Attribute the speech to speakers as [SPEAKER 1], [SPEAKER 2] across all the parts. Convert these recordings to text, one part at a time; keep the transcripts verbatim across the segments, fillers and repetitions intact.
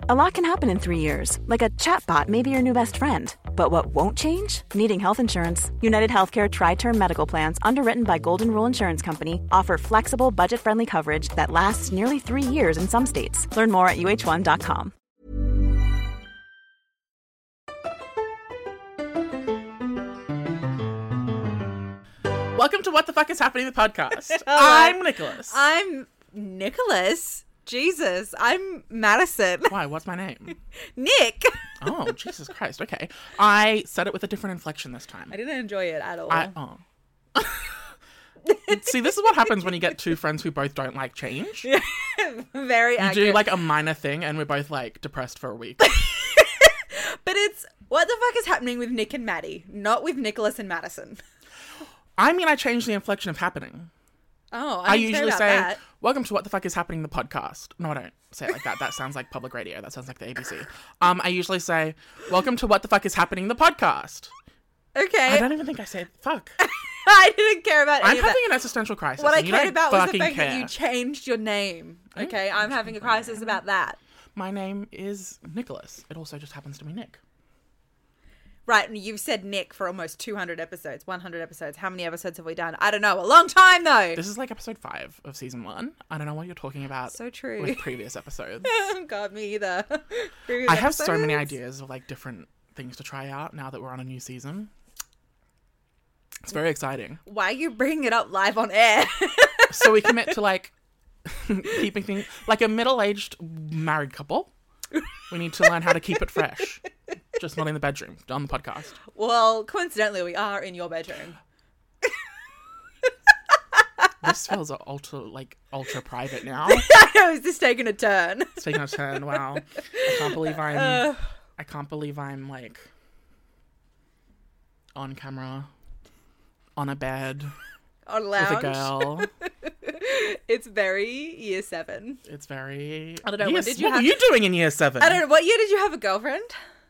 [SPEAKER 1] A lot can happen in three years, like a chatbot may be your new best friend. But what won't change? Needing health insurance. United Healthcare Tri-Term Medical Plans, underwritten by Golden Rule Insurance Company, offer flexible, budget-friendly coverage that lasts nearly three years in some states. Learn more at U H one dot com.
[SPEAKER 2] Welcome to What the Fuck is Happening, the podcast. I'm Nicholas.
[SPEAKER 3] I'm Nicholas. Jesus, I'm Madison.
[SPEAKER 2] Why? What's my name?
[SPEAKER 3] Nick.
[SPEAKER 2] Oh, Jesus Christ. Okay. I said it with a different inflection this time.
[SPEAKER 3] I didn't enjoy it at all.
[SPEAKER 2] I, oh. See, this is what happens when you get two friends who both don't like change.
[SPEAKER 3] Yeah, very
[SPEAKER 2] You
[SPEAKER 3] accurate.
[SPEAKER 2] do like a minor thing and we're both like depressed for a week.
[SPEAKER 3] But it's, what the fuck is happening with Nick and Maddie, not with Nicholas and Madison.
[SPEAKER 2] I mean, I changed the inflection of happening.
[SPEAKER 3] Oh,
[SPEAKER 2] I
[SPEAKER 3] I, didn't care
[SPEAKER 2] usually
[SPEAKER 3] about
[SPEAKER 2] say,
[SPEAKER 3] that.
[SPEAKER 2] welcome to What the Fuck is Happening, the podcast. No, I don't say it like that. That sounds like public radio. That sounds like the A B C. Um, I usually say, welcome to What the Fuck is Happening, the podcast.
[SPEAKER 3] Okay.
[SPEAKER 2] I don't even think I said fuck.
[SPEAKER 3] I didn't care about any
[SPEAKER 2] I'm
[SPEAKER 3] of
[SPEAKER 2] having
[SPEAKER 3] that.
[SPEAKER 2] an existential crisis.
[SPEAKER 3] What I
[SPEAKER 2] and you
[SPEAKER 3] cared
[SPEAKER 2] don't
[SPEAKER 3] about was the
[SPEAKER 2] fucking
[SPEAKER 3] fact
[SPEAKER 2] care.
[SPEAKER 3] that you changed your name. Okay, I'm having a crisis about that.
[SPEAKER 2] My name is Nicholas. It also just happens to be Nick.
[SPEAKER 3] Right, and you've said Nick for almost two hundred episodes, one hundred episodes. How many episodes have we done? I don't know. A long time, though.
[SPEAKER 2] This is like episode five of season one. I don't know what you're talking about.
[SPEAKER 3] So true.
[SPEAKER 2] With previous episodes.
[SPEAKER 3] God, me either. Previous
[SPEAKER 2] I have so many
[SPEAKER 3] episodes?
[SPEAKER 2] ideas of like different things to try out now that we're on a new season. It's very exciting.
[SPEAKER 3] Why are you bringing it up live on air?
[SPEAKER 2] So we commit to like keeping things like a middle-aged married couple. We need to learn how to keep it fresh. Just not in the bedroom, on the podcast.
[SPEAKER 3] Well, coincidentally, we are in your bedroom.
[SPEAKER 2] This feels ultra like ultra private now.
[SPEAKER 3] I know, is this taking a turn?
[SPEAKER 2] It's taking a turn. Wow. I can't believe I'm
[SPEAKER 3] Uh,
[SPEAKER 2] I can't believe I'm like on camera on a bed
[SPEAKER 3] on a
[SPEAKER 2] with
[SPEAKER 3] lounge.
[SPEAKER 2] a girl.
[SPEAKER 3] It's very year seven.
[SPEAKER 2] It's very
[SPEAKER 3] I don't know,
[SPEAKER 2] Year
[SPEAKER 3] when did
[SPEAKER 2] s-
[SPEAKER 3] you
[SPEAKER 2] what
[SPEAKER 3] have-
[SPEAKER 2] were you doing in year seven?
[SPEAKER 3] I don't know, what year did you have a girlfriend?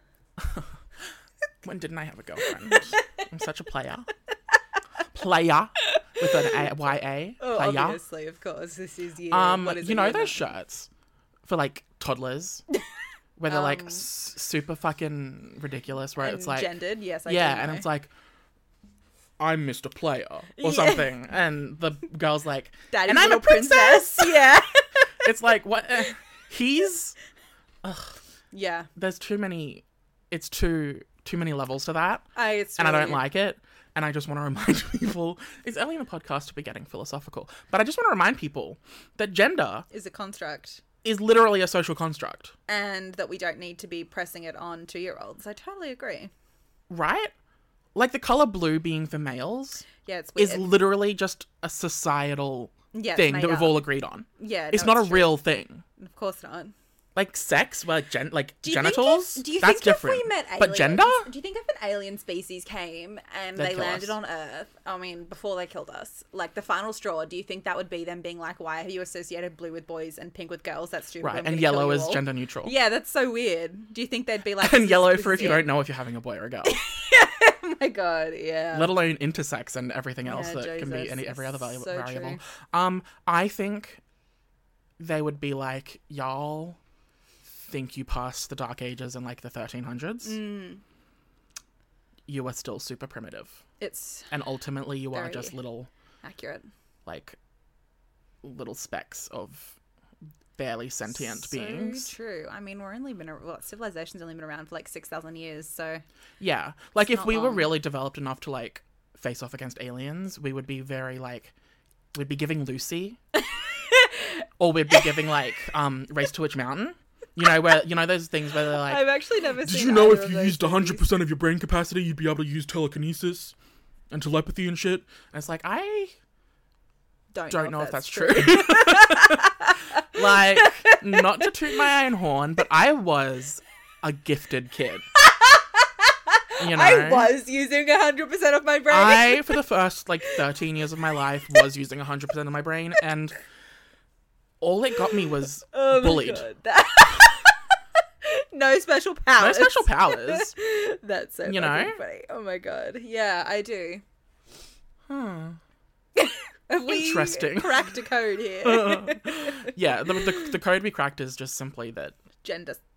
[SPEAKER 2] When didn't I have a girlfriend? I'm such a player. Player with an A Y A.
[SPEAKER 3] Oh,
[SPEAKER 2] Player.
[SPEAKER 3] obviously, of course. This is year.
[SPEAKER 2] Um,
[SPEAKER 3] what is
[SPEAKER 2] you
[SPEAKER 3] it,
[SPEAKER 2] know
[SPEAKER 3] year
[SPEAKER 2] those
[SPEAKER 3] nine?
[SPEAKER 2] shirts for like toddlers, where they're like
[SPEAKER 3] Um,
[SPEAKER 2] s- super fucking ridiculous. Where it's
[SPEAKER 3] And
[SPEAKER 2] like
[SPEAKER 3] gendered, yes, I
[SPEAKER 2] yeah,
[SPEAKER 3] do
[SPEAKER 2] and
[SPEAKER 3] know.
[SPEAKER 2] it's like, I'm Mister Player or
[SPEAKER 3] Yeah.
[SPEAKER 2] something, and the girl's like,
[SPEAKER 3] Daddy's
[SPEAKER 2] and I'm a
[SPEAKER 3] little
[SPEAKER 2] princess.
[SPEAKER 3] Yeah.
[SPEAKER 2] It's like what? Uh, he's
[SPEAKER 3] Yeah.
[SPEAKER 2] there's too many. It's too too many levels to that,
[SPEAKER 3] I, it's
[SPEAKER 2] and I don't
[SPEAKER 3] really-
[SPEAKER 2] like it. And I just want to remind people, it's early in the podcast to be getting philosophical, but I just want to remind people that gender
[SPEAKER 3] Is a construct.
[SPEAKER 2] is literally a social construct,
[SPEAKER 3] And that we don't need to be pressing it on two-year-olds. I totally agree.
[SPEAKER 2] right? Like the color blue being for males
[SPEAKER 3] Yeah, it's weird.
[SPEAKER 2] is literally just a societal
[SPEAKER 3] Yeah, it's
[SPEAKER 2] thing
[SPEAKER 3] made
[SPEAKER 2] that we've
[SPEAKER 3] up.
[SPEAKER 2] all agreed on.
[SPEAKER 3] Yeah,
[SPEAKER 2] It's
[SPEAKER 3] no,
[SPEAKER 2] not a
[SPEAKER 3] true.
[SPEAKER 2] real thing.
[SPEAKER 3] Of course not.
[SPEAKER 2] Like sex, like gen- like
[SPEAKER 3] Do you think
[SPEAKER 2] genitals,
[SPEAKER 3] if- do you
[SPEAKER 2] that's
[SPEAKER 3] think
[SPEAKER 2] different.
[SPEAKER 3] if we met aliens,
[SPEAKER 2] but gender?
[SPEAKER 3] Do you think if an alien species came and
[SPEAKER 2] They'd
[SPEAKER 3] they
[SPEAKER 2] kill
[SPEAKER 3] landed
[SPEAKER 2] us.
[SPEAKER 3] on Earth, I mean, before they killed us, like the final straw, do you think that would be them being like, why have you associated blue with boys and pink with girls? That's stupid.
[SPEAKER 2] Right,
[SPEAKER 3] I'm
[SPEAKER 2] and
[SPEAKER 3] gonna
[SPEAKER 2] yellow
[SPEAKER 3] kill you
[SPEAKER 2] is
[SPEAKER 3] all."
[SPEAKER 2] gender neutral.
[SPEAKER 3] Yeah, that's so weird. Do you think they'd be like...
[SPEAKER 2] And
[SPEAKER 3] this is-
[SPEAKER 2] yellow
[SPEAKER 3] this
[SPEAKER 2] for
[SPEAKER 3] is
[SPEAKER 2] if you
[SPEAKER 3] it?
[SPEAKER 2] don't know if you're having a boy or a girl.
[SPEAKER 3] Oh my god, yeah.
[SPEAKER 2] Let alone intersex and everything else
[SPEAKER 3] Yeah,
[SPEAKER 2] that can be
[SPEAKER 3] Jesus,
[SPEAKER 2] any every other vari-
[SPEAKER 3] so
[SPEAKER 2] variable.
[SPEAKER 3] true.
[SPEAKER 2] Um, I think they would be like, y'all think you passed the Dark Ages in like the thirteen hundreds.
[SPEAKER 3] Mm.
[SPEAKER 2] You are still super primitive,
[SPEAKER 3] It's
[SPEAKER 2] and ultimately you are
[SPEAKER 3] Very
[SPEAKER 2] just little
[SPEAKER 3] accurate.
[SPEAKER 2] like little specks of barely sentient
[SPEAKER 3] so
[SPEAKER 2] beings.
[SPEAKER 3] true. I mean, we're only been... a- Well, civilization's only been around for like six thousand years, so...
[SPEAKER 2] Yeah, like if
[SPEAKER 3] not
[SPEAKER 2] we were
[SPEAKER 3] long.
[SPEAKER 2] really developed enough to like face off against aliens, we would be very like we'd be giving Lucy, or we'd be giving like um Race to Witch Mountain. You know where you know those things where they're like,
[SPEAKER 3] I've actually never
[SPEAKER 2] did
[SPEAKER 3] seen
[SPEAKER 2] you know
[SPEAKER 3] either
[SPEAKER 2] if
[SPEAKER 3] of
[SPEAKER 2] you
[SPEAKER 3] those
[SPEAKER 2] used one hundred
[SPEAKER 3] movies.
[SPEAKER 2] percent of your brain capacity, you'd be able to use telekinesis and telepathy and shit? And it's like I
[SPEAKER 3] Don't,
[SPEAKER 2] don't know if that's true. Like, not to toot my own horn, but I was a gifted kid. You know,
[SPEAKER 3] I was using one hundred percent of my brain.
[SPEAKER 2] I, for the first like thirteen years of my life, was using one hundred percent of my brain, and all it got me was
[SPEAKER 3] Oh my
[SPEAKER 2] bullied.
[SPEAKER 3] God. That- no special
[SPEAKER 2] No
[SPEAKER 3] powers.
[SPEAKER 2] special powers.
[SPEAKER 3] That's so
[SPEAKER 2] You
[SPEAKER 3] fucking
[SPEAKER 2] know?
[SPEAKER 3] funny. Oh my god. Yeah, I do.
[SPEAKER 2] Hmm.
[SPEAKER 3] Have we
[SPEAKER 2] Interesting.
[SPEAKER 3] cracked a code here?
[SPEAKER 2] Yeah, the, the the code we cracked is just simply that
[SPEAKER 3] Gender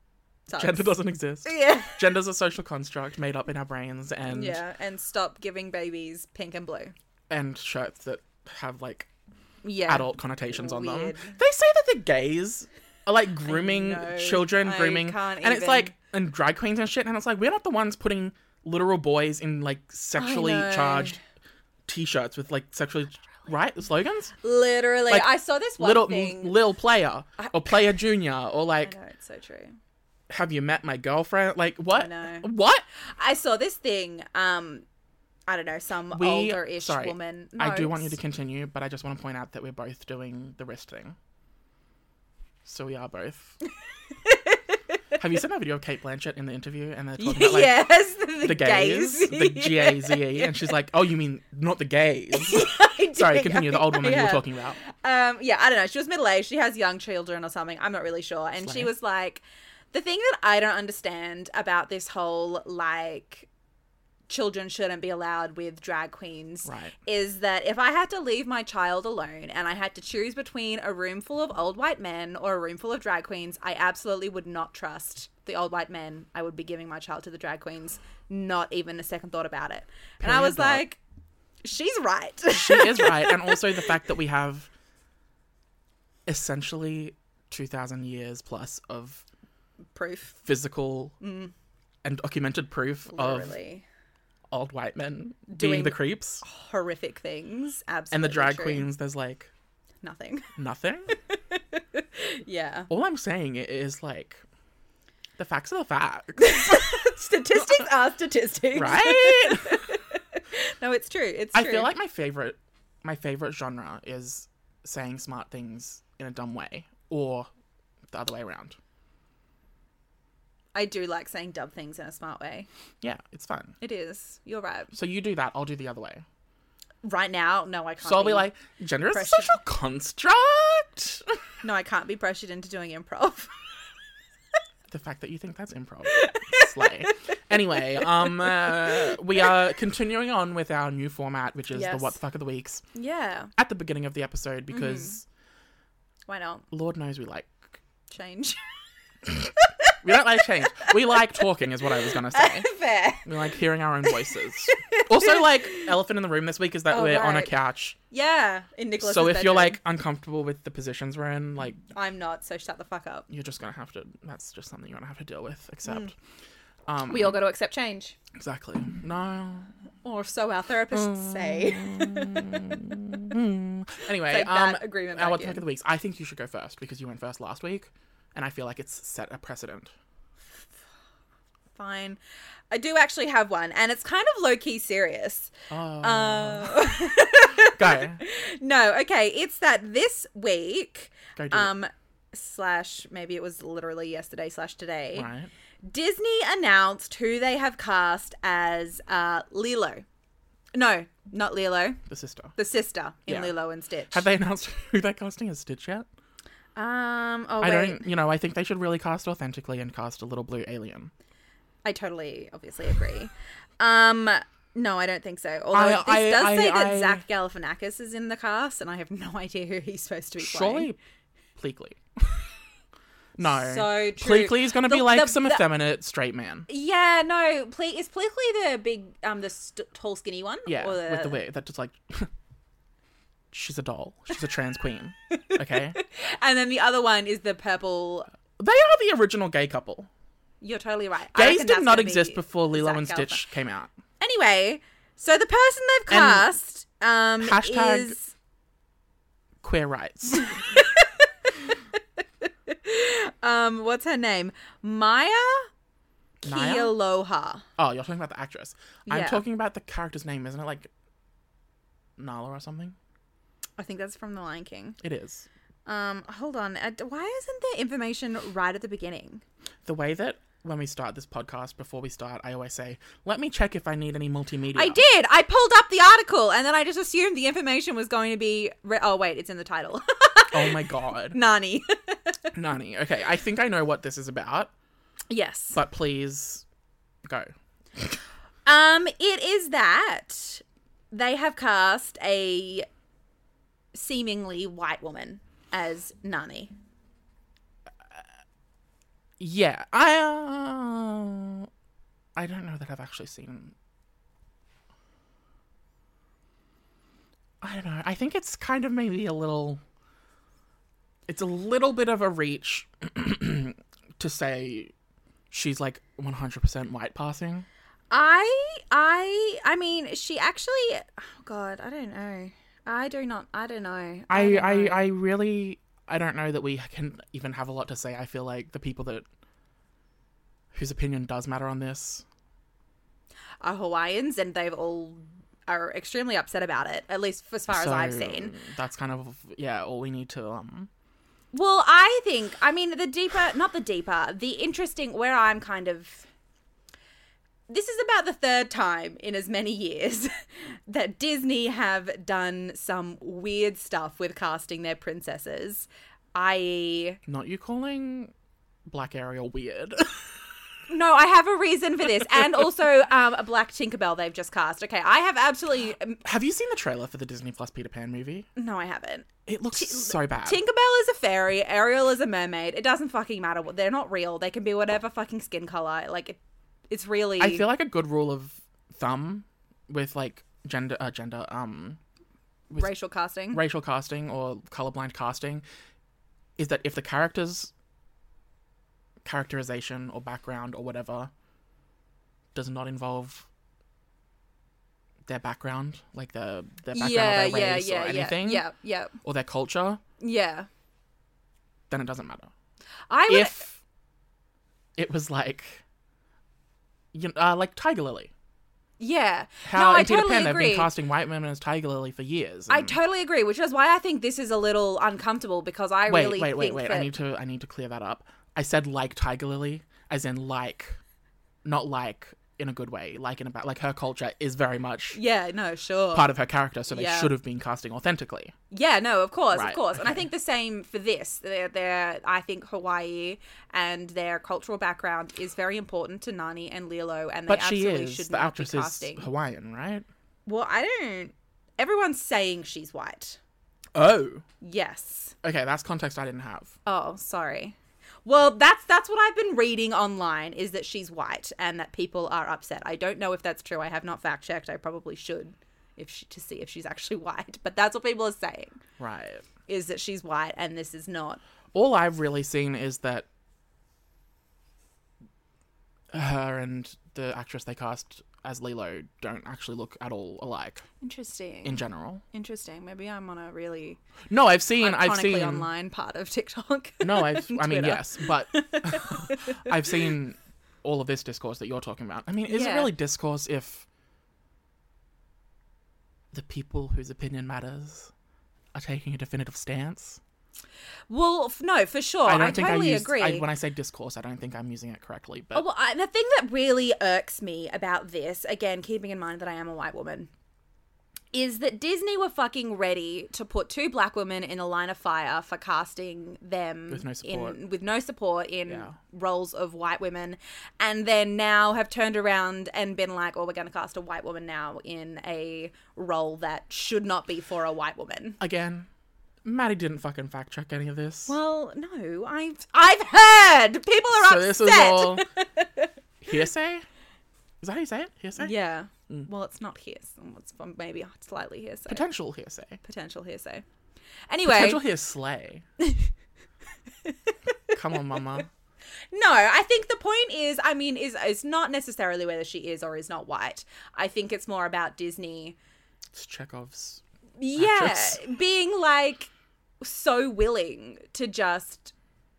[SPEAKER 3] Tugs.
[SPEAKER 2] Gender doesn't exist.
[SPEAKER 3] Yeah.
[SPEAKER 2] Gender's a social construct made up in our brains, and
[SPEAKER 3] Yeah, and stop giving babies pink and blue.
[SPEAKER 2] and shirts that have like
[SPEAKER 3] Yeah.
[SPEAKER 2] adult connotations on
[SPEAKER 3] Weird.
[SPEAKER 2] them. They say that the gays are like grooming
[SPEAKER 3] know.
[SPEAKER 2] children,
[SPEAKER 3] I
[SPEAKER 2] grooming,
[SPEAKER 3] can't
[SPEAKER 2] and it's
[SPEAKER 3] even.
[SPEAKER 2] like and drag queens and shit. And it's like we're not the ones putting literal boys in like sexually
[SPEAKER 3] know.
[SPEAKER 2] charged t-shirts with like sexually right slogans.
[SPEAKER 3] Literally.
[SPEAKER 2] Like,
[SPEAKER 3] I saw this one
[SPEAKER 2] Little
[SPEAKER 3] thing.
[SPEAKER 2] Lil Player or Player Junior or like
[SPEAKER 3] I know, it's so true.
[SPEAKER 2] have you met my girlfriend? Like what?
[SPEAKER 3] I know.
[SPEAKER 2] What?
[SPEAKER 3] I saw this thing, um, I don't know, some
[SPEAKER 2] We
[SPEAKER 3] older-ish
[SPEAKER 2] sorry,
[SPEAKER 3] woman.
[SPEAKER 2] I do
[SPEAKER 3] No,
[SPEAKER 2] want you to
[SPEAKER 3] it's-
[SPEAKER 2] continue, but I just want to point out that we're both doing the wrist thing. So we are both. Have you seen that video of Kate Blanchett in the interview and they're talking about like
[SPEAKER 3] yes, the,
[SPEAKER 2] the gays, the G A Z E, and she's like, "Oh, you mean not the gays?"
[SPEAKER 3] I
[SPEAKER 2] Sorry,
[SPEAKER 3] did,
[SPEAKER 2] continue.
[SPEAKER 3] I
[SPEAKER 2] The old woman
[SPEAKER 3] think I
[SPEAKER 2] you were
[SPEAKER 3] have.
[SPEAKER 2] talking about.
[SPEAKER 3] Um, yeah, I don't know. She was middle aged. She has young children or something. I'm not really sure. And
[SPEAKER 2] Slay.
[SPEAKER 3] she was like, the thing that I don't understand about this whole like children shouldn't be allowed with drag queens
[SPEAKER 2] Right.
[SPEAKER 3] is that if I had to leave my child alone and I had to choose between a room full of old white men or a room full of drag queens, I absolutely would not trust the old white men. I would be giving my child to the drag queens, not even a second thought about it. And I
[SPEAKER 2] Period
[SPEAKER 3] was
[SPEAKER 2] dot.
[SPEAKER 3] like, she's right.
[SPEAKER 2] She is right, and also the fact that we have essentially two thousand years plus of
[SPEAKER 3] Proof.
[SPEAKER 2] physical and documented proof of
[SPEAKER 3] Literally.
[SPEAKER 2] old white men
[SPEAKER 3] Doing-
[SPEAKER 2] being the creeps.
[SPEAKER 3] Horrific things. Absolutely.
[SPEAKER 2] And the drag
[SPEAKER 3] true.
[SPEAKER 2] queens, there's like
[SPEAKER 3] Nothing.
[SPEAKER 2] nothing.
[SPEAKER 3] Yeah.
[SPEAKER 2] All I'm saying is like the facts are the facts,
[SPEAKER 3] Statistics are statistics.
[SPEAKER 2] right?
[SPEAKER 3] No, it's true. It's
[SPEAKER 2] I
[SPEAKER 3] true.
[SPEAKER 2] feel like my favorite, my favorite genre is saying smart things in a dumb way, or the other way around.
[SPEAKER 3] I do like saying dumb things in a smart way.
[SPEAKER 2] Yeah, it's fun.
[SPEAKER 3] It is. You're right.
[SPEAKER 2] So you do that, I'll do the other way.
[SPEAKER 3] Right now, no, I can't.
[SPEAKER 2] So I'll be
[SPEAKER 3] be
[SPEAKER 2] like, gender is a
[SPEAKER 3] pressured.
[SPEAKER 2] social construct.
[SPEAKER 3] no, I can't be pressured into doing improv.
[SPEAKER 2] The fact that you think that's improv. Slay. Anyway, um, uh, we are continuing on with our new format, which is
[SPEAKER 3] Yes.
[SPEAKER 2] the What the Fuck of the Weeks,
[SPEAKER 3] Yeah.
[SPEAKER 2] at the beginning of the episode, because
[SPEAKER 3] Why not?
[SPEAKER 2] Lord knows we like,
[SPEAKER 3] Change.
[SPEAKER 2] we don't like change. We like talking is what I was going to say.
[SPEAKER 3] Fair.
[SPEAKER 2] We like hearing our own voices. Also, like, elephant in the room this week is that
[SPEAKER 3] Oh,
[SPEAKER 2] we're on a
[SPEAKER 3] right.
[SPEAKER 2] couch.
[SPEAKER 3] Yeah. In Nicholas'
[SPEAKER 2] So if you're
[SPEAKER 3] bedroom.
[SPEAKER 2] like uncomfortable with the positions we're in, like,
[SPEAKER 3] I'm not, so shut the fuck up.
[SPEAKER 2] you're just gonna have to. That's just something you're gonna have to deal with. Accept. Um,
[SPEAKER 3] We all got to accept change.
[SPEAKER 2] exactly. No.
[SPEAKER 3] Or so our therapists say.
[SPEAKER 2] Anyway,
[SPEAKER 3] Take
[SPEAKER 2] um,
[SPEAKER 3] that agreement
[SPEAKER 2] our
[SPEAKER 3] back
[SPEAKER 2] What the Fuck
[SPEAKER 3] in.
[SPEAKER 2] of the Weeks. I think you should go first because you went first last week, and I feel like it's set a precedent.
[SPEAKER 3] Fine. I do actually have one, and it's kind of low-key serious.
[SPEAKER 2] Oh.
[SPEAKER 3] Uh,
[SPEAKER 2] Go.
[SPEAKER 3] no, okay. It's that this week,
[SPEAKER 2] Go do
[SPEAKER 3] um, slash, maybe it was literally yesterday slash today,
[SPEAKER 2] it. Right.
[SPEAKER 3] Disney announced who they have cast as uh, Lilo. No, not Lilo.
[SPEAKER 2] The sister.
[SPEAKER 3] The sister in
[SPEAKER 2] Yeah.
[SPEAKER 3] Lilo and Stitch.
[SPEAKER 2] Have they announced who they're casting as Stitch yet?
[SPEAKER 3] Um, oh,
[SPEAKER 2] I
[SPEAKER 3] wait.
[SPEAKER 2] don't. You know, I think they should really cast authentically and cast a little blue alien.
[SPEAKER 3] I totally, obviously agree. Um, no, I don't think so. Although
[SPEAKER 2] I-
[SPEAKER 3] this
[SPEAKER 2] I-
[SPEAKER 3] does
[SPEAKER 2] I-
[SPEAKER 3] say that
[SPEAKER 2] I-
[SPEAKER 3] Zach Galifianakis is in the cast, and I have no idea who he's supposed to be playing.
[SPEAKER 2] Surely, Pleakley. No.
[SPEAKER 3] So true.
[SPEAKER 2] Pleakley is going to
[SPEAKER 3] The-
[SPEAKER 2] be like
[SPEAKER 3] the-
[SPEAKER 2] some
[SPEAKER 3] the-
[SPEAKER 2] effeminate straight man.
[SPEAKER 3] Yeah, no. Ple- is Pleakley the big, um, the st- tall, skinny one?
[SPEAKER 2] Yeah,
[SPEAKER 3] Or
[SPEAKER 2] with the wig. That just like. She's a doll. She's a trans queen. Okay?
[SPEAKER 3] And then the other one is the purple.
[SPEAKER 2] They are the original gay couple.
[SPEAKER 3] You're totally right. I
[SPEAKER 2] Gays
[SPEAKER 3] reckon
[SPEAKER 2] did
[SPEAKER 3] that's
[SPEAKER 2] not
[SPEAKER 3] gonna be
[SPEAKER 2] exist before Lilo
[SPEAKER 3] Zach
[SPEAKER 2] and
[SPEAKER 3] Galifian-
[SPEAKER 2] Stitch came out.
[SPEAKER 3] Anyway, so the person they've
[SPEAKER 2] And
[SPEAKER 3] cast um,
[SPEAKER 2] hashtag-
[SPEAKER 3] is
[SPEAKER 2] Queer rights.
[SPEAKER 3] um, what's her name? Maya
[SPEAKER 2] Naya?
[SPEAKER 3] Kealoha.
[SPEAKER 2] Oh, you're talking about the actress. I'm
[SPEAKER 3] Yeah.
[SPEAKER 2] talking about the character's name, isn't it? Like Nala or something?
[SPEAKER 3] I think that's from The Lion King.
[SPEAKER 2] It is.
[SPEAKER 3] Um, hold on. Uh, Why isn't there information right at the beginning?
[SPEAKER 2] The way that when we start this podcast, before we start, I always say, let me check if I need any multimedia.
[SPEAKER 3] I did. I pulled up the article, and then I just assumed the information was going to be. Re- oh wait, it's in the title.
[SPEAKER 2] Oh my god.
[SPEAKER 3] Nani.
[SPEAKER 2] Nani. Okay, I think I know what this is about,
[SPEAKER 3] Yes.
[SPEAKER 2] but please go.
[SPEAKER 3] Um, it is that they have cast a seemingly white woman as Nani.
[SPEAKER 2] Yeah, I uh, I don't know that I've actually seen. I don't know. I think it's kind of maybe a little. It's a little bit of a reach to say she's like one hundred percent white passing.
[SPEAKER 3] I, I, I mean, she actually. Oh God, I don't know. I do not. I don't know.
[SPEAKER 2] I,
[SPEAKER 3] don't
[SPEAKER 2] I,
[SPEAKER 3] know.
[SPEAKER 2] I really. I don't know that we can even have a lot to say. I feel like the people that whose opinion does matter on this
[SPEAKER 3] are Hawaiians, and they've all are extremely upset about it. At least as far
[SPEAKER 2] so
[SPEAKER 3] as I've seen.
[SPEAKER 2] That's kind of yeah. All we need to um.
[SPEAKER 3] Well, I think. I mean, the deeper, not the deeper, the interesting. Where I'm kind of. This is about the third time in as many years that Disney have done some weird stuff with casting their princesses, that is...
[SPEAKER 2] Not you calling Black Ariel weird.
[SPEAKER 3] No, I have a reason for this. And also um, a Black Tinkerbell they've just cast. Okay, I have absolutely...
[SPEAKER 2] Have you seen the trailer for the Disney Plus Peter Pan movie?
[SPEAKER 3] No, I haven't.
[SPEAKER 2] It looks T- so bad.
[SPEAKER 3] Tinkerbell is a fairy. Ariel is a mermaid. It doesn't fucking matter. They're not real. They can be whatever fucking skin color. Like... It, It's really...
[SPEAKER 2] I feel like a good rule of thumb with, like, gender, uh, gender, um... with
[SPEAKER 3] racial casting.
[SPEAKER 2] Racial casting or colorblind casting is that if the character's characterization or background or whatever does not involve their background, like the, their background
[SPEAKER 3] yeah,
[SPEAKER 2] or their
[SPEAKER 3] yeah,
[SPEAKER 2] race
[SPEAKER 3] yeah,
[SPEAKER 2] or anything,
[SPEAKER 3] yeah, yeah,
[SPEAKER 2] or their culture,
[SPEAKER 3] yeah,
[SPEAKER 2] then it doesn't matter.
[SPEAKER 3] I would...
[SPEAKER 2] If it was like... You know, uh, like Tiger Lily.
[SPEAKER 3] Yeah.
[SPEAKER 2] How
[SPEAKER 3] no,
[SPEAKER 2] in
[SPEAKER 3] I
[SPEAKER 2] Peter
[SPEAKER 3] totally
[SPEAKER 2] Pan they've
[SPEAKER 3] agree.
[SPEAKER 2] been casting white women as Tiger Lily for years.
[SPEAKER 3] I
[SPEAKER 2] and-
[SPEAKER 3] totally agree, which is why I think this is a little uncomfortable because I
[SPEAKER 2] wait,
[SPEAKER 3] really
[SPEAKER 2] wait, wait,
[SPEAKER 3] think
[SPEAKER 2] wait.
[SPEAKER 3] that...
[SPEAKER 2] I need to, I need to clear that up. I said like Tiger Lily, as in like, not like in a good way. Like in about like her culture is very much
[SPEAKER 3] Yeah, no, sure.
[SPEAKER 2] part of her character, so they
[SPEAKER 3] Yeah.
[SPEAKER 2] should have been casting authentically.
[SPEAKER 3] Yeah, no, of course,
[SPEAKER 2] Right,
[SPEAKER 3] of course. And I
[SPEAKER 2] okay.
[SPEAKER 3] think the same for this. They're, they're, I think Hawaii and their cultural background is very important to Nani and Lilo, and they
[SPEAKER 2] But she
[SPEAKER 3] absolutely
[SPEAKER 2] is
[SPEAKER 3] should
[SPEAKER 2] the
[SPEAKER 3] not
[SPEAKER 2] actress
[SPEAKER 3] be
[SPEAKER 2] is
[SPEAKER 3] casting.
[SPEAKER 2] Hawaiian, right?
[SPEAKER 3] Well, I don't... Everyone's saying she's white.
[SPEAKER 2] Oh,
[SPEAKER 3] Yes.
[SPEAKER 2] okay. That's context I didn't have.
[SPEAKER 3] Oh, sorry. Well, that's that's what I've been reading online, is that she's white and that people are upset. I don't know if that's true. I have not fact checked. I probably should, if she, to see if she's actually white. But that's what people are saying,
[SPEAKER 2] Right.
[SPEAKER 3] is that she's white and this is not.
[SPEAKER 2] All I've really seen is that her and the actress they cast as Lilo don't actually look at all alike
[SPEAKER 3] Interesting.
[SPEAKER 2] in general.
[SPEAKER 3] Interesting. Maybe I'm on a really
[SPEAKER 2] No, I've seen, I've
[SPEAKER 3] iconically
[SPEAKER 2] seen
[SPEAKER 3] online part of TikTok.
[SPEAKER 2] No, I've. I mean,
[SPEAKER 3] Twitter.
[SPEAKER 2] yes, but I've seen all of this discourse that you're talking about. I mean, is it
[SPEAKER 3] Yeah.
[SPEAKER 2] really discourse if the people whose opinion matters are taking a definitive stance?
[SPEAKER 3] Well, f- no, for sure.
[SPEAKER 2] I
[SPEAKER 3] I,
[SPEAKER 2] don't think
[SPEAKER 3] totally
[SPEAKER 2] I use.
[SPEAKER 3] agree.
[SPEAKER 2] I, when I say discourse, I don't think I'm using it correctly. But
[SPEAKER 3] Oh, well, I, the thing that really irks me about this, again, keeping in mind that I am a white woman, is that Disney were fucking ready to put two black women in a line of fire for casting them
[SPEAKER 2] With no support.
[SPEAKER 3] in with no support in
[SPEAKER 2] Yeah.
[SPEAKER 3] roles of white women, and then now have turned around and been like, "Oh, we're going to cast a white woman now in a role that should not be for a white woman."
[SPEAKER 2] again, Maddie didn't fucking fact check any of this.
[SPEAKER 3] Well, no, I've I've heard people are
[SPEAKER 2] so
[SPEAKER 3] upset.
[SPEAKER 2] this is all hearsay. Is that how you say it? Hearsay?
[SPEAKER 3] Yeah. Well, it's not hearsay. It's maybe slightly hearsay.
[SPEAKER 2] Potential hearsay.
[SPEAKER 3] Potential hearsay. Anyway,
[SPEAKER 2] Potential hearsay. Come on, mama.
[SPEAKER 3] no, I think the point is, I mean, is is not necessarily whether she is or is not white. I think it's more about Disney,
[SPEAKER 2] It's Chekhov's.
[SPEAKER 3] yeah,
[SPEAKER 2] Actress.
[SPEAKER 3] being like so willing to just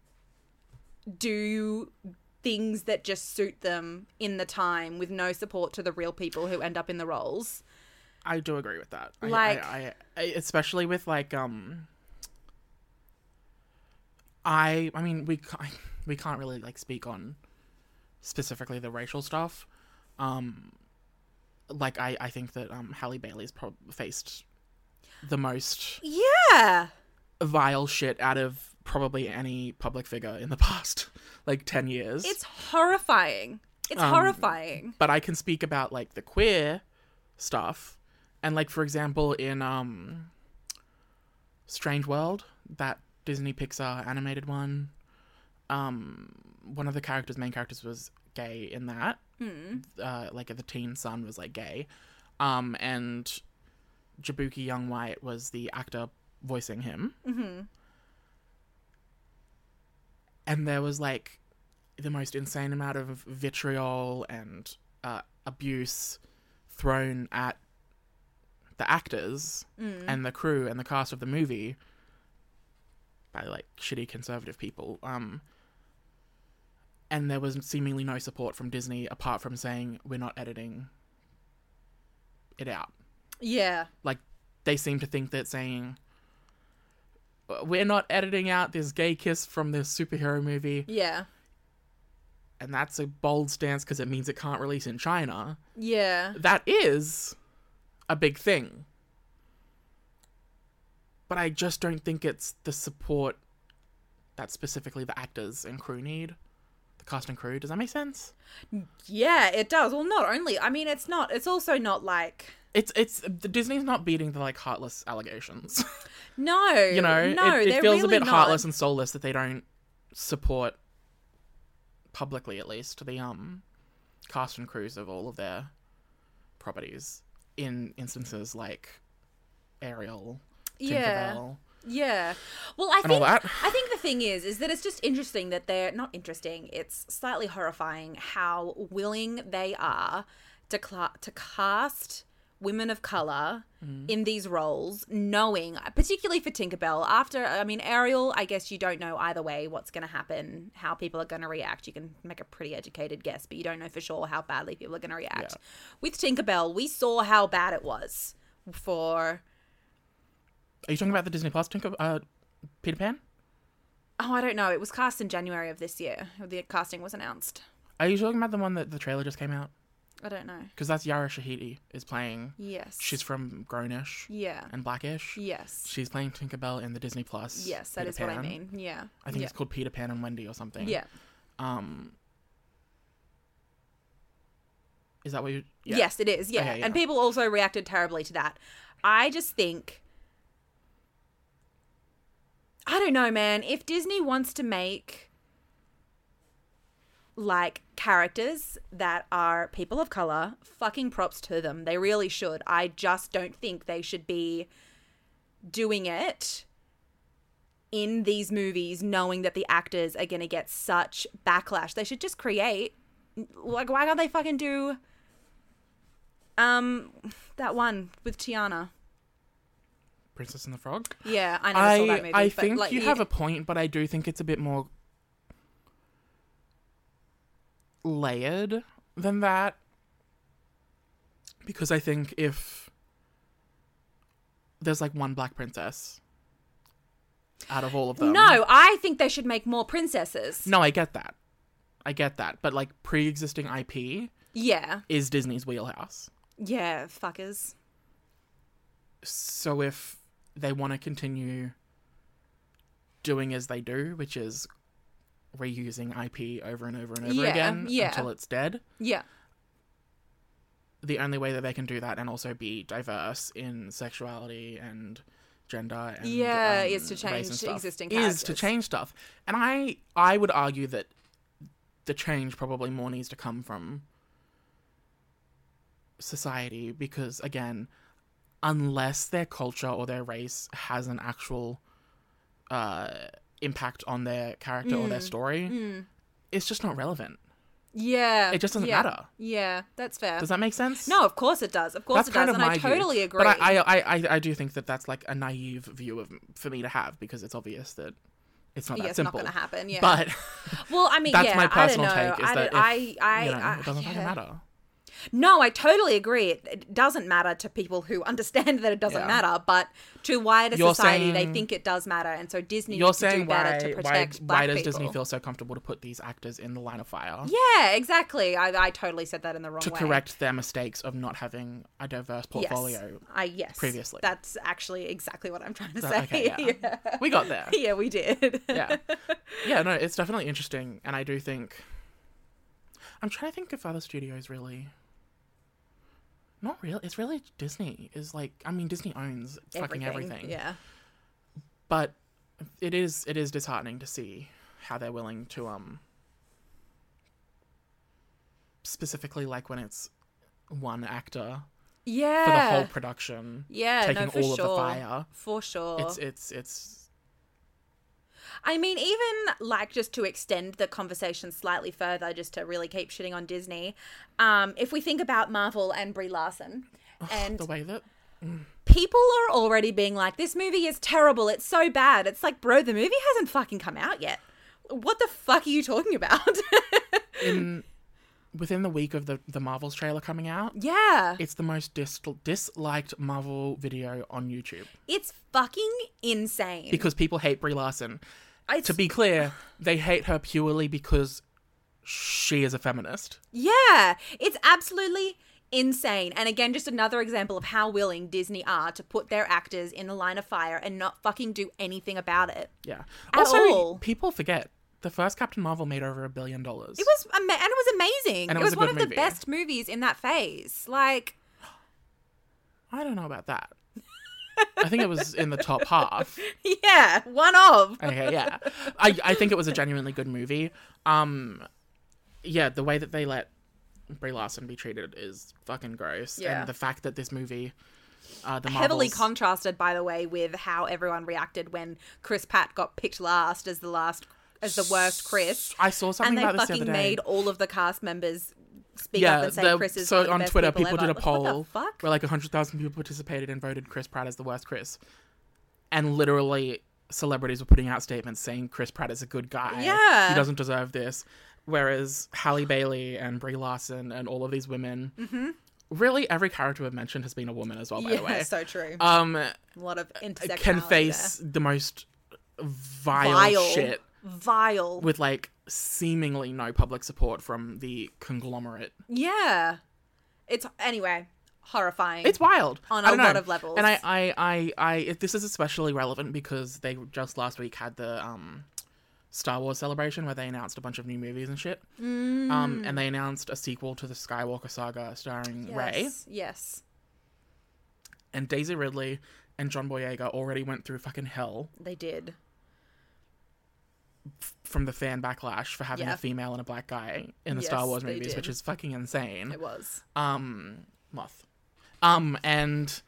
[SPEAKER 3] do things that just suit them in the time with no support to the real people who end up in the roles.
[SPEAKER 2] I do agree with that. I-
[SPEAKER 3] Like-
[SPEAKER 2] I, I, I, especially with like, um, I, I mean, we, ca- we can't really like speak on specifically the racial stuff. Um, like I, I think that um, Halle Bailey's pro- faced the most
[SPEAKER 3] Yeah.
[SPEAKER 2] vile shit out of probably any public figure in the past like ten years.
[SPEAKER 3] It's horrifying. It's
[SPEAKER 2] Um,
[SPEAKER 3] horrifying.
[SPEAKER 2] But I can speak about like the queer stuff, and like for example in um Strange World, that Disney Pixar animated one, um, one of the characters, main characters, was gay in that.
[SPEAKER 3] Mm.
[SPEAKER 2] Uh, like the teen son was like gay, um, and Jabuki Young White was the actor voicing him.
[SPEAKER 3] Mm-hmm.
[SPEAKER 2] And there was like the most insane amount of vitriol and uh, abuse thrown at the actors
[SPEAKER 3] Mm.
[SPEAKER 2] and the crew and the cast of the movie by like shitty conservative people. Um, and there was seemingly no support from Disney apart from saying we're not editing it out.
[SPEAKER 3] Yeah.
[SPEAKER 2] Like they seem to think that saying we're not editing out this gay kiss from this superhero movie,
[SPEAKER 3] Yeah.
[SPEAKER 2] and that's a bold stance because it means it can't release in China.
[SPEAKER 3] Yeah.
[SPEAKER 2] That is a big thing. But I just don't think it's the support that specifically the actors and crew need. The cast and crew. Does that make sense?
[SPEAKER 3] Yeah, it does. Well, not only, I mean, it's not, it's also not like...
[SPEAKER 2] It's, it's, the Disney's not beating the, like, heartless allegations.
[SPEAKER 3] No.
[SPEAKER 2] You know,
[SPEAKER 3] no,
[SPEAKER 2] it, it
[SPEAKER 3] they're
[SPEAKER 2] feels
[SPEAKER 3] really
[SPEAKER 2] a bit
[SPEAKER 3] not.
[SPEAKER 2] heartless and soulless that they don't support, publicly at least, the um cast and crews of all of their properties in instances like Ariel,
[SPEAKER 3] Yeah.
[SPEAKER 2] Tinkerbell,
[SPEAKER 3] Yeah. Well, I
[SPEAKER 2] and all
[SPEAKER 3] think
[SPEAKER 2] that.
[SPEAKER 3] I think the thing is is that it's just interesting that they're not interesting. It's slightly horrifying how willing they are to cla- to cast women of color
[SPEAKER 2] Mm.
[SPEAKER 3] in these roles, knowing, particularly for Tinkerbell, after, I mean, Ariel, I guess you don't know either way what's going to happen, how people are going to react. You can make a pretty educated guess, but you don't know for sure how badly people are going to react.
[SPEAKER 2] Yeah.
[SPEAKER 3] With Tinkerbell, we saw how bad it was for...
[SPEAKER 2] Are you talking about the Disney Plus Tinker, uh, Peter Pan?
[SPEAKER 3] Oh, I don't know. It was cast in January of this year. The casting was announced.
[SPEAKER 2] Are you talking about the one that the trailer just came out?
[SPEAKER 3] I don't know.
[SPEAKER 2] Because that's Yara Shahidi is playing.
[SPEAKER 3] Yes.
[SPEAKER 2] She's from Grownish
[SPEAKER 3] Yeah.
[SPEAKER 2] and Blackish.
[SPEAKER 3] Yes.
[SPEAKER 2] She's playing Tinkerbell in the Disney Plus.
[SPEAKER 3] Yes, that
[SPEAKER 2] Peter
[SPEAKER 3] is what I
[SPEAKER 2] Pan.
[SPEAKER 3] mean. Yeah.
[SPEAKER 2] I think
[SPEAKER 3] yeah.
[SPEAKER 2] it's called Peter Pan and Wendy or something.
[SPEAKER 3] Yeah.
[SPEAKER 2] Um. Is that what you? Yeah.
[SPEAKER 3] Yes, it is. Yeah.
[SPEAKER 2] Okay, yeah.
[SPEAKER 3] And people also reacted terribly to that. I just think... I don't know, man. If Disney wants to make... like characters that are people of color, fucking props to them. They really should. I just don't think they should be doing it in these movies knowing that the actors are going to get such backlash. They should just create, like, why can't they fucking do um that one with Tiana?
[SPEAKER 2] Princess and the Frog.
[SPEAKER 3] Yeah, I never
[SPEAKER 2] I
[SPEAKER 3] saw that movie.
[SPEAKER 2] I
[SPEAKER 3] but,
[SPEAKER 2] think
[SPEAKER 3] like,
[SPEAKER 2] you
[SPEAKER 3] yeah.
[SPEAKER 2] have a point, but I do think it's a bit more layered than that, because I think if there's like one black princess out of all of them.
[SPEAKER 3] No, I think they should make more princesses.
[SPEAKER 2] No, I get that. I get that. But like pre-existing I P
[SPEAKER 3] Yeah.
[SPEAKER 2] is Disney's wheelhouse.
[SPEAKER 3] Yeah, fuckers.
[SPEAKER 2] So if they want to continue doing as they do, which is reusing I P over and over and over
[SPEAKER 3] Yeah,
[SPEAKER 2] again
[SPEAKER 3] yeah.
[SPEAKER 2] until it's dead,
[SPEAKER 3] Yeah.
[SPEAKER 2] the only way that they can do that and also be diverse in sexuality and gender and
[SPEAKER 3] Yeah,
[SPEAKER 2] um,
[SPEAKER 3] is to
[SPEAKER 2] race
[SPEAKER 3] change
[SPEAKER 2] and stuff,
[SPEAKER 3] existing
[SPEAKER 2] is to
[SPEAKER 3] characters.
[SPEAKER 2] change stuff. And I I would argue that the change probably more needs to come from society, because again, unless their culture or their race has an actual uh, impact on their character or their
[SPEAKER 3] Mm.
[SPEAKER 2] story,
[SPEAKER 3] Mm.
[SPEAKER 2] it's just not relevant.
[SPEAKER 3] Yeah.
[SPEAKER 2] It just doesn't
[SPEAKER 3] yeah.
[SPEAKER 2] matter.
[SPEAKER 3] Yeah, that's fair.
[SPEAKER 2] Does that make sense?
[SPEAKER 3] No, of course it does. Of course
[SPEAKER 2] That's
[SPEAKER 3] it
[SPEAKER 2] kind
[SPEAKER 3] does.
[SPEAKER 2] of
[SPEAKER 3] And
[SPEAKER 2] my
[SPEAKER 3] I totally
[SPEAKER 2] view.
[SPEAKER 3] agree.
[SPEAKER 2] But I, I, I, I do think that that's like a naive view of for me to have, because it's obvious that it's not
[SPEAKER 3] yeah,
[SPEAKER 2] that
[SPEAKER 3] it's
[SPEAKER 2] simple.
[SPEAKER 3] not going to happen. Yeah.
[SPEAKER 2] But
[SPEAKER 3] well, I mean,
[SPEAKER 2] that's
[SPEAKER 3] yeah,
[SPEAKER 2] my personal
[SPEAKER 3] I don't know.
[SPEAKER 2] take. Is
[SPEAKER 3] I,
[SPEAKER 2] that
[SPEAKER 3] don't- I,
[SPEAKER 2] if,
[SPEAKER 3] I,
[SPEAKER 2] you know,
[SPEAKER 3] I,
[SPEAKER 2] it doesn't fucking
[SPEAKER 3] yeah.
[SPEAKER 2] matter.
[SPEAKER 3] No, I totally agree. It, it doesn't matter to people who understand that it doesn't
[SPEAKER 2] Yeah.
[SPEAKER 3] matter, but to wider
[SPEAKER 2] You're
[SPEAKER 3] society, they
[SPEAKER 2] saying-
[SPEAKER 3] think it does matter, and so Disney
[SPEAKER 2] You're
[SPEAKER 3] needs to do
[SPEAKER 2] saying
[SPEAKER 3] better
[SPEAKER 2] why,
[SPEAKER 3] to
[SPEAKER 2] why,
[SPEAKER 3] protect black
[SPEAKER 2] why does
[SPEAKER 3] people.
[SPEAKER 2] Disney feel so comfortable to put these actors in the line of fire?
[SPEAKER 3] Yeah, exactly. I, I totally said that in the wrong
[SPEAKER 2] To
[SPEAKER 3] way.
[SPEAKER 2] correct their mistakes of not having a diverse portfolio.
[SPEAKER 3] Yes. I yes.
[SPEAKER 2] previously.
[SPEAKER 3] That's actually exactly what I'm trying to
[SPEAKER 2] That-
[SPEAKER 3] say.
[SPEAKER 2] okay, yeah. We got there.
[SPEAKER 3] yeah, we did.
[SPEAKER 2] Yeah. Yeah, no, it's definitely interesting, and I do think... I'm trying to think if other studios really... Not really. It's really Disney. Is like, I mean, Disney owns fucking everything.
[SPEAKER 3] Yeah.
[SPEAKER 2] But it is it is disheartening to see how they're willing to um specifically like when it's one actor
[SPEAKER 3] Yeah.
[SPEAKER 2] for the whole production.
[SPEAKER 3] Yeah,
[SPEAKER 2] taking
[SPEAKER 3] no, for
[SPEAKER 2] all
[SPEAKER 3] sure.
[SPEAKER 2] of the fire.
[SPEAKER 3] For sure.
[SPEAKER 2] It's it's it's
[SPEAKER 3] I mean, even like just to extend the conversation slightly further, just to really keep shitting on Disney, um, if we think about Marvel and Brie Larson, and
[SPEAKER 2] the way that
[SPEAKER 3] people are already being like, this movie is terrible, it's so bad. It's like, bro, the movie hasn't fucking come out yet. What the fuck are you talking about?
[SPEAKER 2] in within the week of the the Marvels trailer coming out,
[SPEAKER 3] Yeah.
[SPEAKER 2] it's the most dis- disliked Marvel video on YouTube
[SPEAKER 3] It's fucking insane.
[SPEAKER 2] because people hate Brie Larson.
[SPEAKER 3] It's,
[SPEAKER 2] To be clear, they hate her purely because she is a feminist.
[SPEAKER 3] yeah, it's absolutely insane. And again, just another example of how willing Disney are to put their actors in the line of fire and not fucking do anything about it.
[SPEAKER 2] Yeah.
[SPEAKER 3] At
[SPEAKER 2] also,
[SPEAKER 3] all.
[SPEAKER 2] people forget the first Captain Marvel made over a billion dollars.
[SPEAKER 3] It was ama- and it was amazing.
[SPEAKER 2] And it
[SPEAKER 3] it
[SPEAKER 2] was
[SPEAKER 3] was
[SPEAKER 2] a
[SPEAKER 3] one
[SPEAKER 2] good
[SPEAKER 3] of the
[SPEAKER 2] movie.
[SPEAKER 3] best movies in that phase. Like,
[SPEAKER 2] I don't know about that. I think it was in the top half.
[SPEAKER 3] yeah, one of.
[SPEAKER 2] Okay, yeah. I, I think it was a genuinely good movie. Um, yeah, the way that they let Brie Larson be treated is fucking gross.
[SPEAKER 3] Yeah.
[SPEAKER 2] And the fact that this movie, uh, the
[SPEAKER 3] Heavily
[SPEAKER 2] Marvels,
[SPEAKER 3] contrasted, by the way, with how everyone reacted when Chris Pratt got picked last as the last as the worst Chris.
[SPEAKER 2] I saw something
[SPEAKER 3] And they
[SPEAKER 2] about this the
[SPEAKER 3] fucking
[SPEAKER 2] other day.
[SPEAKER 3] made all of the cast members speak
[SPEAKER 2] yeah,
[SPEAKER 3] up and say
[SPEAKER 2] the-
[SPEAKER 3] Chris is
[SPEAKER 2] so
[SPEAKER 3] one of the
[SPEAKER 2] on
[SPEAKER 3] best
[SPEAKER 2] Twitter,
[SPEAKER 3] people,
[SPEAKER 2] people did
[SPEAKER 3] ever.
[SPEAKER 2] a poll
[SPEAKER 3] What the fuck?
[SPEAKER 2] where like one hundred thousand people participated and voted Chris Pratt as the worst Chris. And literally, celebrities were putting out statements saying Chris Pratt is a good guy.
[SPEAKER 3] Yeah.
[SPEAKER 2] He doesn't deserve this. Whereas Halle Bailey and Brie Larson and all of these women,
[SPEAKER 3] Mm-hmm.
[SPEAKER 2] really every character we've mentioned has been a woman as well, by
[SPEAKER 3] Yeah,
[SPEAKER 2] the way.
[SPEAKER 3] so true.
[SPEAKER 2] Um,
[SPEAKER 3] a lot of intersectionality
[SPEAKER 2] can face
[SPEAKER 3] there.
[SPEAKER 2] the most vile,
[SPEAKER 3] Vile.
[SPEAKER 2] shit
[SPEAKER 3] Vile.
[SPEAKER 2] with like seemingly no public support from the conglomerate.
[SPEAKER 3] Yeah. It's, anyway, horrifying.
[SPEAKER 2] It's wild
[SPEAKER 3] On
[SPEAKER 2] I
[SPEAKER 3] a
[SPEAKER 2] don't know.
[SPEAKER 3] lot of levels.
[SPEAKER 2] And I, I, I, I it, this is especially relevant because they just last week had the um, Star Wars celebration where they announced a bunch of new movies and shit.
[SPEAKER 3] Mm.
[SPEAKER 2] Um, and they announced a sequel to the Skywalker saga starring Rey.
[SPEAKER 3] Yes. Yes.
[SPEAKER 2] And Daisy Ridley and John Boyega already went through fucking hell
[SPEAKER 3] They did.
[SPEAKER 2] from the fan backlash for having
[SPEAKER 3] Yeah.
[SPEAKER 2] a female and a black guy in the
[SPEAKER 3] Yes,
[SPEAKER 2] Star Wars
[SPEAKER 3] they
[SPEAKER 2] movies,
[SPEAKER 3] did.
[SPEAKER 2] which is fucking insane.
[SPEAKER 3] It was.
[SPEAKER 2] Um, Moth. Um, and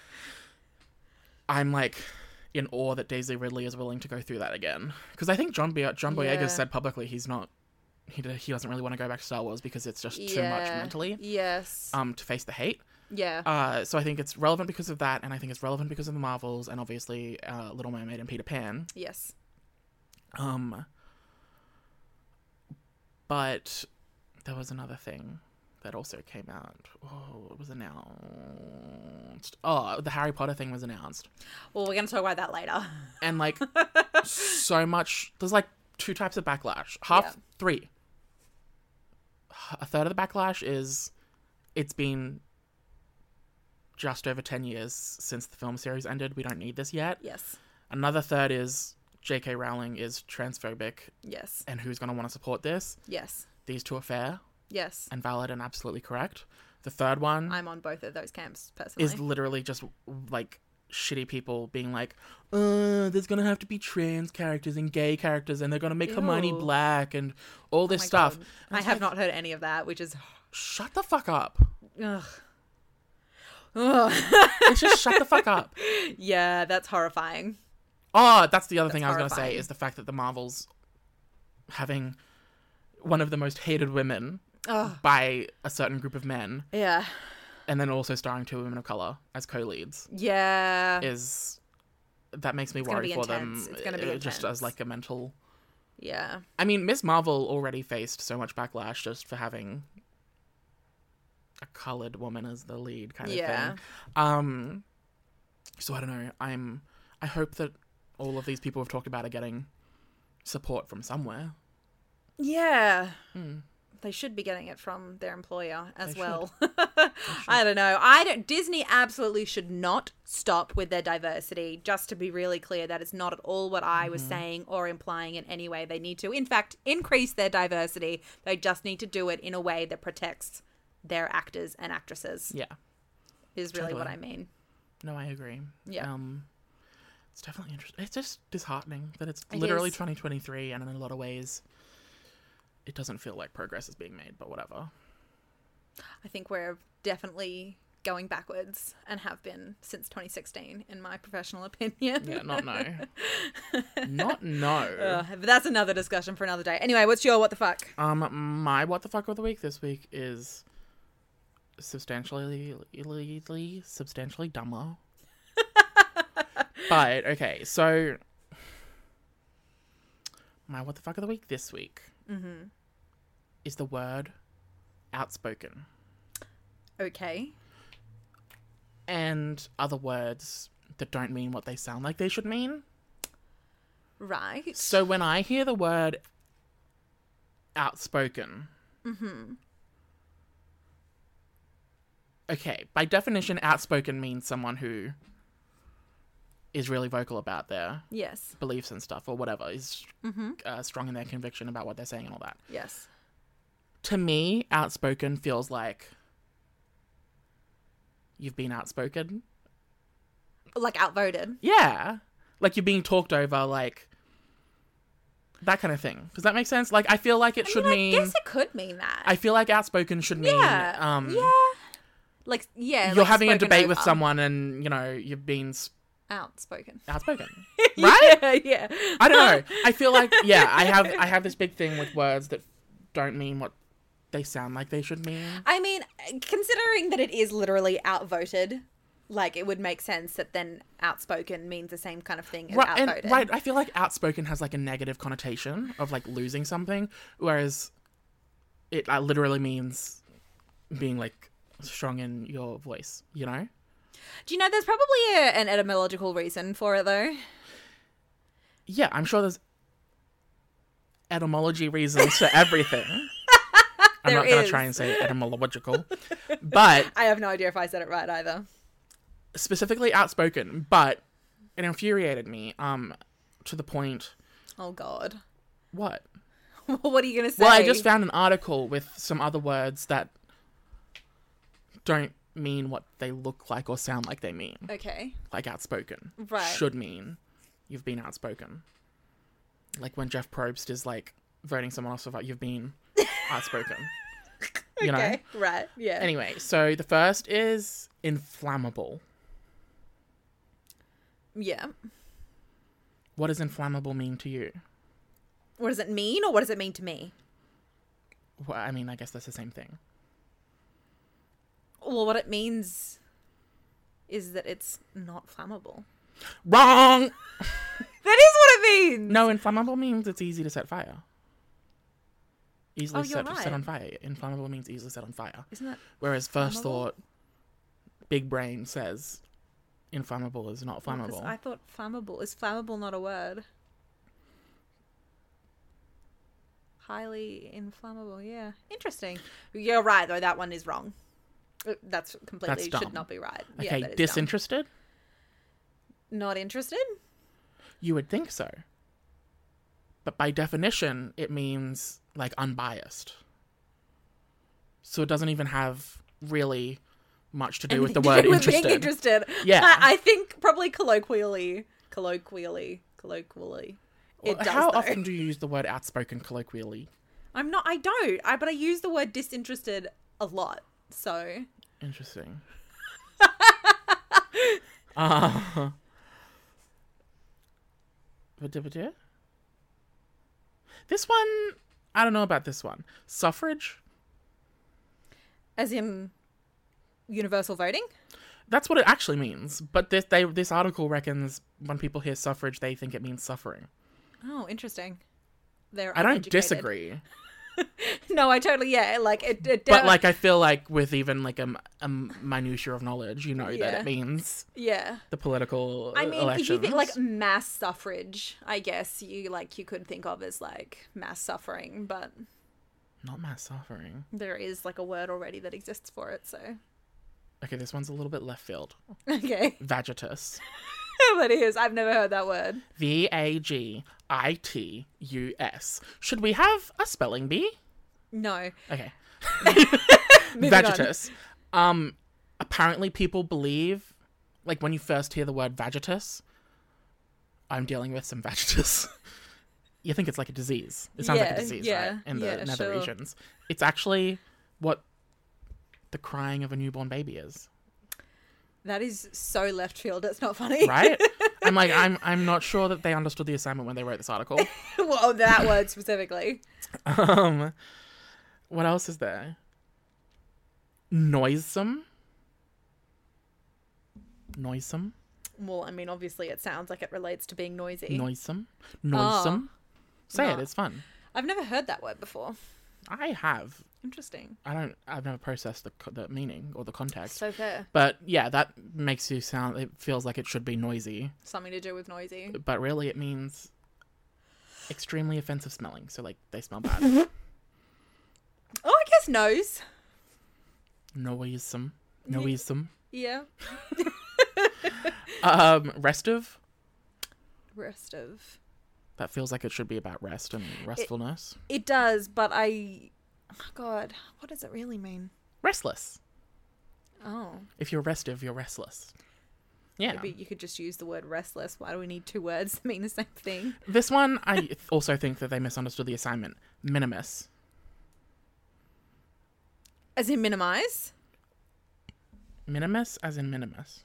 [SPEAKER 2] I'm like in awe that Daisy Ridley is willing to go through that again. Because I think John Boy- John Boyega
[SPEAKER 3] Yeah.
[SPEAKER 2] said publicly he's not, he, d- he doesn't really want to go back to Star Wars because it's just too much
[SPEAKER 3] Yeah.
[SPEAKER 2] mentally
[SPEAKER 3] Yes.
[SPEAKER 2] um, to face the hate.
[SPEAKER 3] yeah.
[SPEAKER 2] Uh, so I think it's relevant because of that, and I think it's relevant because of the Marvels, and obviously uh, Little Mermaid and Peter Pan.
[SPEAKER 3] yes.
[SPEAKER 2] Um, but there was another thing that also came out. Oh, it was announced. Oh, the Harry Potter thing was announced.
[SPEAKER 3] Well, we're going to talk about that later.
[SPEAKER 2] And, like, so much... There's, like, two types of backlash. Half...
[SPEAKER 3] Yeah.
[SPEAKER 2] Three. A third of the backlash is it's been just over ten years since the film series ended. We don't need this yet.
[SPEAKER 3] Yes.
[SPEAKER 2] Another third is J K Rowling is transphobic,
[SPEAKER 3] Yes.
[SPEAKER 2] and who's going to want to support this?
[SPEAKER 3] Yes.
[SPEAKER 2] These two are fair
[SPEAKER 3] Yes.
[SPEAKER 2] and valid and absolutely correct. The third one
[SPEAKER 3] I'm on both of those camps, personally.
[SPEAKER 2] is literally just like shitty people being like, uh, there's gonna have to be trans characters and gay characters, and they're gonna make Hermione
[SPEAKER 3] Ew.
[SPEAKER 2] black and all
[SPEAKER 3] Oh
[SPEAKER 2] this
[SPEAKER 3] my
[SPEAKER 2] stuff.
[SPEAKER 3] God.
[SPEAKER 2] And
[SPEAKER 3] I
[SPEAKER 2] it's
[SPEAKER 3] have
[SPEAKER 2] like,
[SPEAKER 3] not heard any of that, which is...
[SPEAKER 2] Shut the fuck up.
[SPEAKER 3] Ugh. Ugh.
[SPEAKER 2] It's just shut the fuck up.
[SPEAKER 3] Yeah, that's horrifying.
[SPEAKER 2] Oh, that's the other thing I
[SPEAKER 3] That's
[SPEAKER 2] was gonna say
[SPEAKER 3] horrifying.
[SPEAKER 2] is the fact that the Marvels having one of the most hated women
[SPEAKER 3] Ugh.
[SPEAKER 2] by a certain group of men,
[SPEAKER 3] Yeah.
[SPEAKER 2] and then also starring two women of color as co-leads,
[SPEAKER 3] Yeah.
[SPEAKER 2] is that makes me
[SPEAKER 3] It's gonna
[SPEAKER 2] worry
[SPEAKER 3] be
[SPEAKER 2] for
[SPEAKER 3] intense.
[SPEAKER 2] them.
[SPEAKER 3] It's gonna be
[SPEAKER 2] uh, just
[SPEAKER 3] intense.
[SPEAKER 2] as like a mental.
[SPEAKER 3] Yeah.
[SPEAKER 2] I mean, Miss Marvel already faced so much backlash just for having a colored woman as the lead kind of
[SPEAKER 3] Yeah.
[SPEAKER 2] thing. Um, so I don't know. I'm. I hope that all of these people we've talked about are getting support from somewhere.
[SPEAKER 3] Yeah.
[SPEAKER 2] Hmm.
[SPEAKER 3] They should be getting it from their employer as
[SPEAKER 2] They
[SPEAKER 3] well. I don't know. I don't. Disney absolutely should not stop with their diversity. Just to be really clear, that is not at all what I was saying or implying in any way. They need to, in fact, increase their diversity. They just need to do it in a way that protects their actors and actresses.
[SPEAKER 2] Yeah.
[SPEAKER 3] Is really what
[SPEAKER 2] Totally.
[SPEAKER 3] I mean.
[SPEAKER 2] No, I agree.
[SPEAKER 3] Yeah.
[SPEAKER 2] Um, It's definitely interesting. It's just disheartening that it's
[SPEAKER 3] It
[SPEAKER 2] literally
[SPEAKER 3] is.
[SPEAKER 2] twenty twenty-three, and in a lot of ways, it doesn't feel like progress is being made, but whatever.
[SPEAKER 3] I think we're definitely going backwards and have been since twenty sixteen, in my professional opinion.
[SPEAKER 2] Yeah, not no. Not no.
[SPEAKER 3] Ugh, but that's another discussion for another day. Anyway, what's your what the fuck?
[SPEAKER 2] Um, my what the fuck of the week this week is substantially, substantially dumber. But, okay, so my what the fuck of the week this week
[SPEAKER 3] Mm-hmm.
[SPEAKER 2] is the word outspoken.
[SPEAKER 3] Okay.
[SPEAKER 2] And other words that don't mean what they sound like they should mean.
[SPEAKER 3] Right.
[SPEAKER 2] So when I hear the word outspoken,
[SPEAKER 3] Mm-hmm.
[SPEAKER 2] okay, by definition, outspoken means someone who is really vocal about their
[SPEAKER 3] Yes.
[SPEAKER 2] beliefs and stuff, or whatever, is
[SPEAKER 3] Mm-hmm.
[SPEAKER 2] uh, strong in their conviction about what they're saying and all that.
[SPEAKER 3] Yes.
[SPEAKER 2] To me, outspoken feels like you've been outspoken.
[SPEAKER 3] Like outvoted.
[SPEAKER 2] Yeah. Like you're being talked over, like that kind of thing. Does that make sense? Like, I feel like it
[SPEAKER 3] I
[SPEAKER 2] should
[SPEAKER 3] mean,
[SPEAKER 2] mean...
[SPEAKER 3] I guess it could mean that.
[SPEAKER 2] I feel like outspoken should mean...
[SPEAKER 3] yeah.
[SPEAKER 2] Um,
[SPEAKER 3] yeah. Like, yeah.
[SPEAKER 2] You're
[SPEAKER 3] like
[SPEAKER 2] having a
[SPEAKER 3] spoken
[SPEAKER 2] debate with
[SPEAKER 3] over.
[SPEAKER 2] someone and, you know, you've been s-
[SPEAKER 3] Outspoken.
[SPEAKER 2] outspoken. Right?
[SPEAKER 3] Yeah, yeah.
[SPEAKER 2] I don't know. I feel like, yeah, I have I have this big thing with words that don't mean what they sound like they should mean.
[SPEAKER 3] I mean, considering that it is literally outvoted, like, it would make sense that then outspoken means the same kind of thing as
[SPEAKER 2] Right, and,
[SPEAKER 3] outvoted.
[SPEAKER 2] right, I feel like outspoken has like a negative connotation of like losing something, whereas it uh, literally means being like strong in your voice, you know?
[SPEAKER 3] Do you know there's probably a, an etymological reason for it, though?
[SPEAKER 2] Yeah, I'm sure there's etymology reasons for everything. I'm
[SPEAKER 3] There
[SPEAKER 2] not going
[SPEAKER 3] is.
[SPEAKER 2] to try and say etymological, but
[SPEAKER 3] I have no idea if I said it right either.
[SPEAKER 2] specifically outspoken, but it infuriated me um to the point...
[SPEAKER 3] Oh, God.
[SPEAKER 2] What?
[SPEAKER 3] What are you going to say?
[SPEAKER 2] Well, I just found an article with some other words that don't mean what they look like or sound like they mean.
[SPEAKER 3] Okay.
[SPEAKER 2] Like outspoken.
[SPEAKER 3] Right.
[SPEAKER 2] Should mean you've been outspoken. Like when Jeff Probst is like voting someone off, like you've been outspoken. You know?
[SPEAKER 3] Okay. Right. Yeah.
[SPEAKER 2] Anyway, so the first is inflammable.
[SPEAKER 3] Yeah.
[SPEAKER 2] What does inflammable mean to you?
[SPEAKER 3] What does it mean, or what does it mean to me?
[SPEAKER 2] Well, I mean, I guess that's the same thing.
[SPEAKER 3] Well, what it means is that it's not flammable.
[SPEAKER 2] Wrong!
[SPEAKER 3] That is what it means!
[SPEAKER 2] No, inflammable means it's easy to set fire. Easily
[SPEAKER 3] Oh, you're
[SPEAKER 2] set,
[SPEAKER 3] right.
[SPEAKER 2] set on fire. Inflammable means easily set on fire.
[SPEAKER 3] Isn't that...
[SPEAKER 2] Whereas first
[SPEAKER 3] Flammable?
[SPEAKER 2] thought, big brain says inflammable is not
[SPEAKER 3] Well, 'cause
[SPEAKER 2] flammable.
[SPEAKER 3] I thought flammable. Is flammable not a word? Highly inflammable, yeah. Interesting. You're right, though. That one is wrong. Uh, That's completely...
[SPEAKER 2] That's dumb.
[SPEAKER 3] should not be right. Yeah,
[SPEAKER 2] Okay,
[SPEAKER 3] that is dumb.
[SPEAKER 2] disinterested?
[SPEAKER 3] Not interested?
[SPEAKER 2] You would think so. But by definition, it means, like, unbiased. So it doesn't even have really much to do with the
[SPEAKER 3] Anything to
[SPEAKER 2] word
[SPEAKER 3] do with
[SPEAKER 2] interested.
[SPEAKER 3] being interested.
[SPEAKER 2] Yeah.
[SPEAKER 3] I, I think probably colloquially, colloquially, colloquially, it does,
[SPEAKER 2] How
[SPEAKER 3] though.
[SPEAKER 2] often do you use the word outspoken colloquially?
[SPEAKER 3] I'm not, I don't, I, but I use the word disinterested a lot, so.
[SPEAKER 2] Interesting. uh, this one, I don't know about this one. Suffrage?
[SPEAKER 3] As in universal voting?
[SPEAKER 2] That's what it actually means. But this they this article reckons when people hear suffrage, they think it means suffering.
[SPEAKER 3] Oh, interesting. They're
[SPEAKER 2] I don't
[SPEAKER 3] uneducated.
[SPEAKER 2] disagree.
[SPEAKER 3] No, I totally, yeah, like, it, it
[SPEAKER 2] But,
[SPEAKER 3] def-
[SPEAKER 2] like, I feel like with even, like, a, a minutiae of knowledge, you know that
[SPEAKER 3] Yeah.
[SPEAKER 2] it means
[SPEAKER 3] yeah.
[SPEAKER 2] the political
[SPEAKER 3] I mean, if
[SPEAKER 2] elections.
[SPEAKER 3] you think, like, mass suffrage, I guess you, like, you could think of as, like, mass suffering, but
[SPEAKER 2] Not mass suffering.
[SPEAKER 3] there is, like, a word already that exists for it, so.
[SPEAKER 2] Okay, this one's a little bit left field.
[SPEAKER 3] Okay.
[SPEAKER 2] Vagitus.
[SPEAKER 3] That is. I've never heard that word.
[SPEAKER 2] V A G I T U S. Should we have a spelling bee?
[SPEAKER 3] No.
[SPEAKER 2] Okay.
[SPEAKER 3] Moving on.
[SPEAKER 2] Vagitus. Um, apparently people believe, like when you first hear the word vagitus, I'm dealing with some vagitus. You think it's like a disease. It sounds like
[SPEAKER 3] Yeah,
[SPEAKER 2] a disease,
[SPEAKER 3] yeah,
[SPEAKER 2] right? In the
[SPEAKER 3] yeah,
[SPEAKER 2] nether
[SPEAKER 3] sure.
[SPEAKER 2] regions. It's actually what the crying of a newborn baby is.
[SPEAKER 3] That is so left field. It's not funny.
[SPEAKER 2] Right? I'm like, I'm I'm not sure that they understood the assignment when they wrote this article.
[SPEAKER 3] Well, that word specifically.
[SPEAKER 2] Um, what else is there? Noisome. Noisome.
[SPEAKER 3] Well, I mean, obviously it sounds like it relates to being noisy.
[SPEAKER 2] Noisome. Noisome. Say
[SPEAKER 3] no.
[SPEAKER 2] it. It's fun.
[SPEAKER 3] I've never heard that word before.
[SPEAKER 2] I have.
[SPEAKER 3] Interesting.
[SPEAKER 2] I don't. I've never processed the co- the meaning or the context.
[SPEAKER 3] So fair.
[SPEAKER 2] But yeah, that makes you sound. It feels like it should be noisy,
[SPEAKER 3] Something to do with noisy.
[SPEAKER 2] but really it means extremely offensive smelling. So like they smell bad.
[SPEAKER 3] Oh, I guess nose.
[SPEAKER 2] Noisome. Noisome.
[SPEAKER 3] Yeah.
[SPEAKER 2] Um, restive.
[SPEAKER 3] Rest of.
[SPEAKER 2] That feels like it should be about rest and restfulness.
[SPEAKER 3] It does, but I. Oh, God, what does it really mean?
[SPEAKER 2] Restless.
[SPEAKER 3] Oh.
[SPEAKER 2] If you're restive, you're restless. Yeah.
[SPEAKER 3] Maybe you could just use the word restless. Why do we need two words that mean the same thing?
[SPEAKER 2] This one, I also think that they misunderstood the assignment. Minimus.
[SPEAKER 3] As in minimize?
[SPEAKER 2] Minimus as in minimus.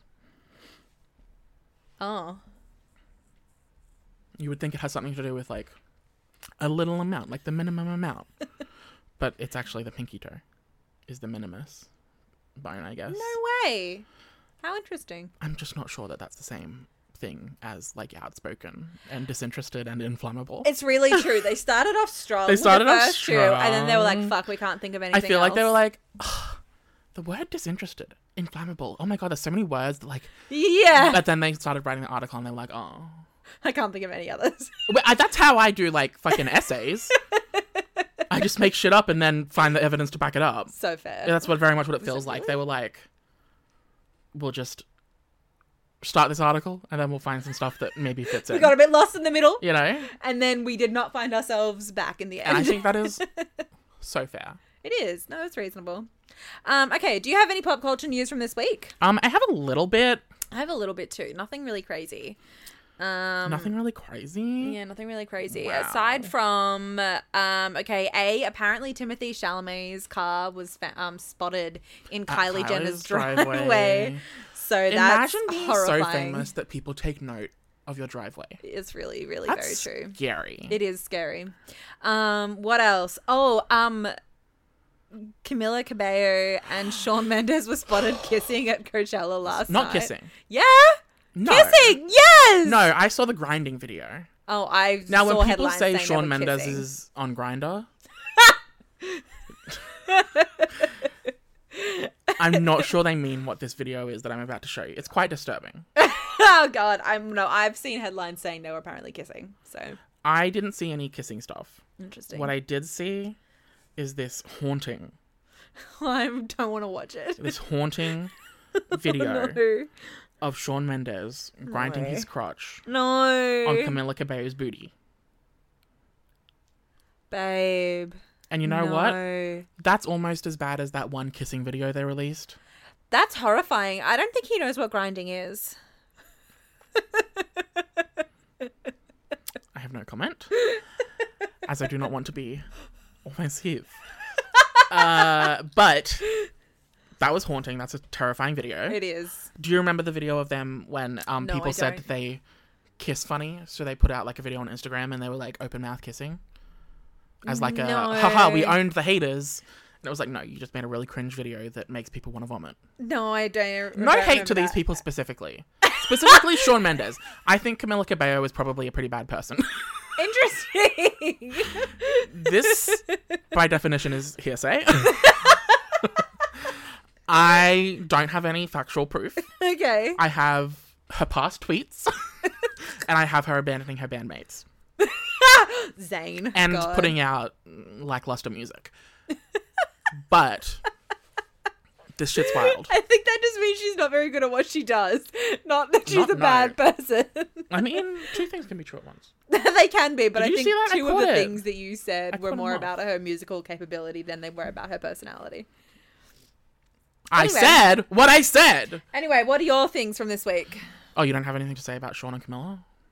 [SPEAKER 3] Oh.
[SPEAKER 2] You would think it has something to do with like a little amount, like the minimum amount. But it's actually the pinky toe is the minimus bone, I guess.
[SPEAKER 3] No way. How interesting.
[SPEAKER 2] I'm just not sure that that's the same thing as like outspoken and disinterested and inflammable.
[SPEAKER 3] It's really true. They started off strong.
[SPEAKER 2] They
[SPEAKER 3] with
[SPEAKER 2] started
[SPEAKER 3] the
[SPEAKER 2] off
[SPEAKER 3] first two, and then they were like,
[SPEAKER 2] strong.
[SPEAKER 3] fuck, we can't think of
[SPEAKER 2] I
[SPEAKER 3] anything
[SPEAKER 2] feel like they were
[SPEAKER 3] else.
[SPEAKER 2] like, "Ugh, the word disinterested, inflammable. Oh my God, there's so many words that like,
[SPEAKER 3] Yeah.
[SPEAKER 2] but then they started writing the article and they're like, oh.
[SPEAKER 3] I can't think of any others.
[SPEAKER 2] Well, I, that's how I do like fucking essays. I just make shit up and then find the evidence to back it up.
[SPEAKER 3] So fair.
[SPEAKER 2] Yeah, that's what very much what it
[SPEAKER 3] Was
[SPEAKER 2] feels
[SPEAKER 3] it
[SPEAKER 2] like.
[SPEAKER 3] really?
[SPEAKER 2] They were like, we'll just start this article and then we'll find some stuff that maybe fits in.
[SPEAKER 3] We got a bit lost in the middle,
[SPEAKER 2] You know?
[SPEAKER 3] and then we did not find ourselves back in the end.
[SPEAKER 2] And I think that is so fair.
[SPEAKER 3] It is. No, it's reasonable. Um, okay, do you have any pop culture news from this week?
[SPEAKER 2] Um, I have a little bit.
[SPEAKER 3] I have a little bit too. Nothing really crazy. Um,
[SPEAKER 2] Nothing really crazy.
[SPEAKER 3] Yeah, nothing really crazy.
[SPEAKER 2] Wow.
[SPEAKER 3] Aside from, um, okay, A, apparently Timothy Chalamet's car was fa- um, spotted in
[SPEAKER 2] At
[SPEAKER 3] Kylie
[SPEAKER 2] Kylie's
[SPEAKER 3] Jenner's
[SPEAKER 2] driveway.
[SPEAKER 3] driveway. So that's
[SPEAKER 2] Imagine being
[SPEAKER 3] horrifying.
[SPEAKER 2] so famous that people take note of your driveway.
[SPEAKER 3] It's really, really
[SPEAKER 2] That's
[SPEAKER 3] very true.
[SPEAKER 2] scary.
[SPEAKER 3] It is scary. Um, what else? Oh, um, Camila Cabello and Shawn Mendes were spotted kissing at Coachella last
[SPEAKER 2] Not
[SPEAKER 3] night.
[SPEAKER 2] kissing.
[SPEAKER 3] Yeah?
[SPEAKER 2] No.
[SPEAKER 3] Kissing! Yes!
[SPEAKER 2] No, I saw the grinding video.
[SPEAKER 3] Oh, I
[SPEAKER 2] Now,
[SPEAKER 3] saw
[SPEAKER 2] when people
[SPEAKER 3] headlines
[SPEAKER 2] say
[SPEAKER 3] saying they
[SPEAKER 2] Shawn
[SPEAKER 3] were
[SPEAKER 2] Mendes
[SPEAKER 3] kissing.
[SPEAKER 2] is on Grindr, I'm not sure they mean what this video is that I'm about to show you. It's quite disturbing.
[SPEAKER 3] Oh god, I'm no. I've seen headlines saying they were apparently kissing. So
[SPEAKER 2] I didn't see any kissing stuff.
[SPEAKER 3] interesting.
[SPEAKER 2] What I did see is this haunting,
[SPEAKER 3] I don't want to watch it.
[SPEAKER 2] this haunting video
[SPEAKER 3] No,
[SPEAKER 2] of Shawn Mendes grinding
[SPEAKER 3] way.
[SPEAKER 2] his crotch
[SPEAKER 3] no,
[SPEAKER 2] on Camila Cabello's booty.
[SPEAKER 3] babe.
[SPEAKER 2] And you know what?
[SPEAKER 3] No.
[SPEAKER 2] That's almost as bad as that one kissing video they released.
[SPEAKER 3] That's horrifying. I don't think he knows what grinding is.
[SPEAKER 2] I have no comment, as I do not want to be offensive. Uh, but that was haunting. That's a terrifying video.
[SPEAKER 3] It is.
[SPEAKER 2] Do you remember the video of them when um
[SPEAKER 3] No,
[SPEAKER 2] people
[SPEAKER 3] I
[SPEAKER 2] said
[SPEAKER 3] don't.
[SPEAKER 2] that they kiss funny? So they put out like a video on Instagram and they were like open mouth kissing as like a
[SPEAKER 3] No.
[SPEAKER 2] haha, we owned the haters. And it was like, no, you just made a really cringe video that makes people want to vomit.
[SPEAKER 3] No, I don't.
[SPEAKER 2] No
[SPEAKER 3] don't
[SPEAKER 2] hate to
[SPEAKER 3] remember
[SPEAKER 2] these
[SPEAKER 3] that.
[SPEAKER 2] people specifically. Specifically Shawn Mendes. I think Camila Cabello is probably a pretty bad person.
[SPEAKER 3] Interesting.
[SPEAKER 2] This, by definition, is hearsay. I don't have any factual proof.
[SPEAKER 3] Okay.
[SPEAKER 2] I have her past tweets, and I have her abandoning her bandmates
[SPEAKER 3] Zane.
[SPEAKER 2] and
[SPEAKER 3] God.
[SPEAKER 2] putting out lackluster music. But this shit's wild.
[SPEAKER 3] I think that just means she's not very good at what she does. Not that she's
[SPEAKER 2] Not-
[SPEAKER 3] a bad person.
[SPEAKER 2] I mean, two things can be true at once.
[SPEAKER 3] They can be, but
[SPEAKER 2] Did
[SPEAKER 3] I
[SPEAKER 2] you
[SPEAKER 3] think
[SPEAKER 2] see that? I
[SPEAKER 3] two of
[SPEAKER 2] caught
[SPEAKER 3] the
[SPEAKER 2] it.
[SPEAKER 3] things that you
[SPEAKER 2] I
[SPEAKER 3] said were
[SPEAKER 2] caught 'em
[SPEAKER 3] more
[SPEAKER 2] off.
[SPEAKER 3] about her musical capability than they were about her personality.
[SPEAKER 2] I
[SPEAKER 3] Anyway.
[SPEAKER 2] said what I said.
[SPEAKER 3] Anyway, what are your things from this week?
[SPEAKER 2] Oh, you don't have anything to say about Shawn and Camilla?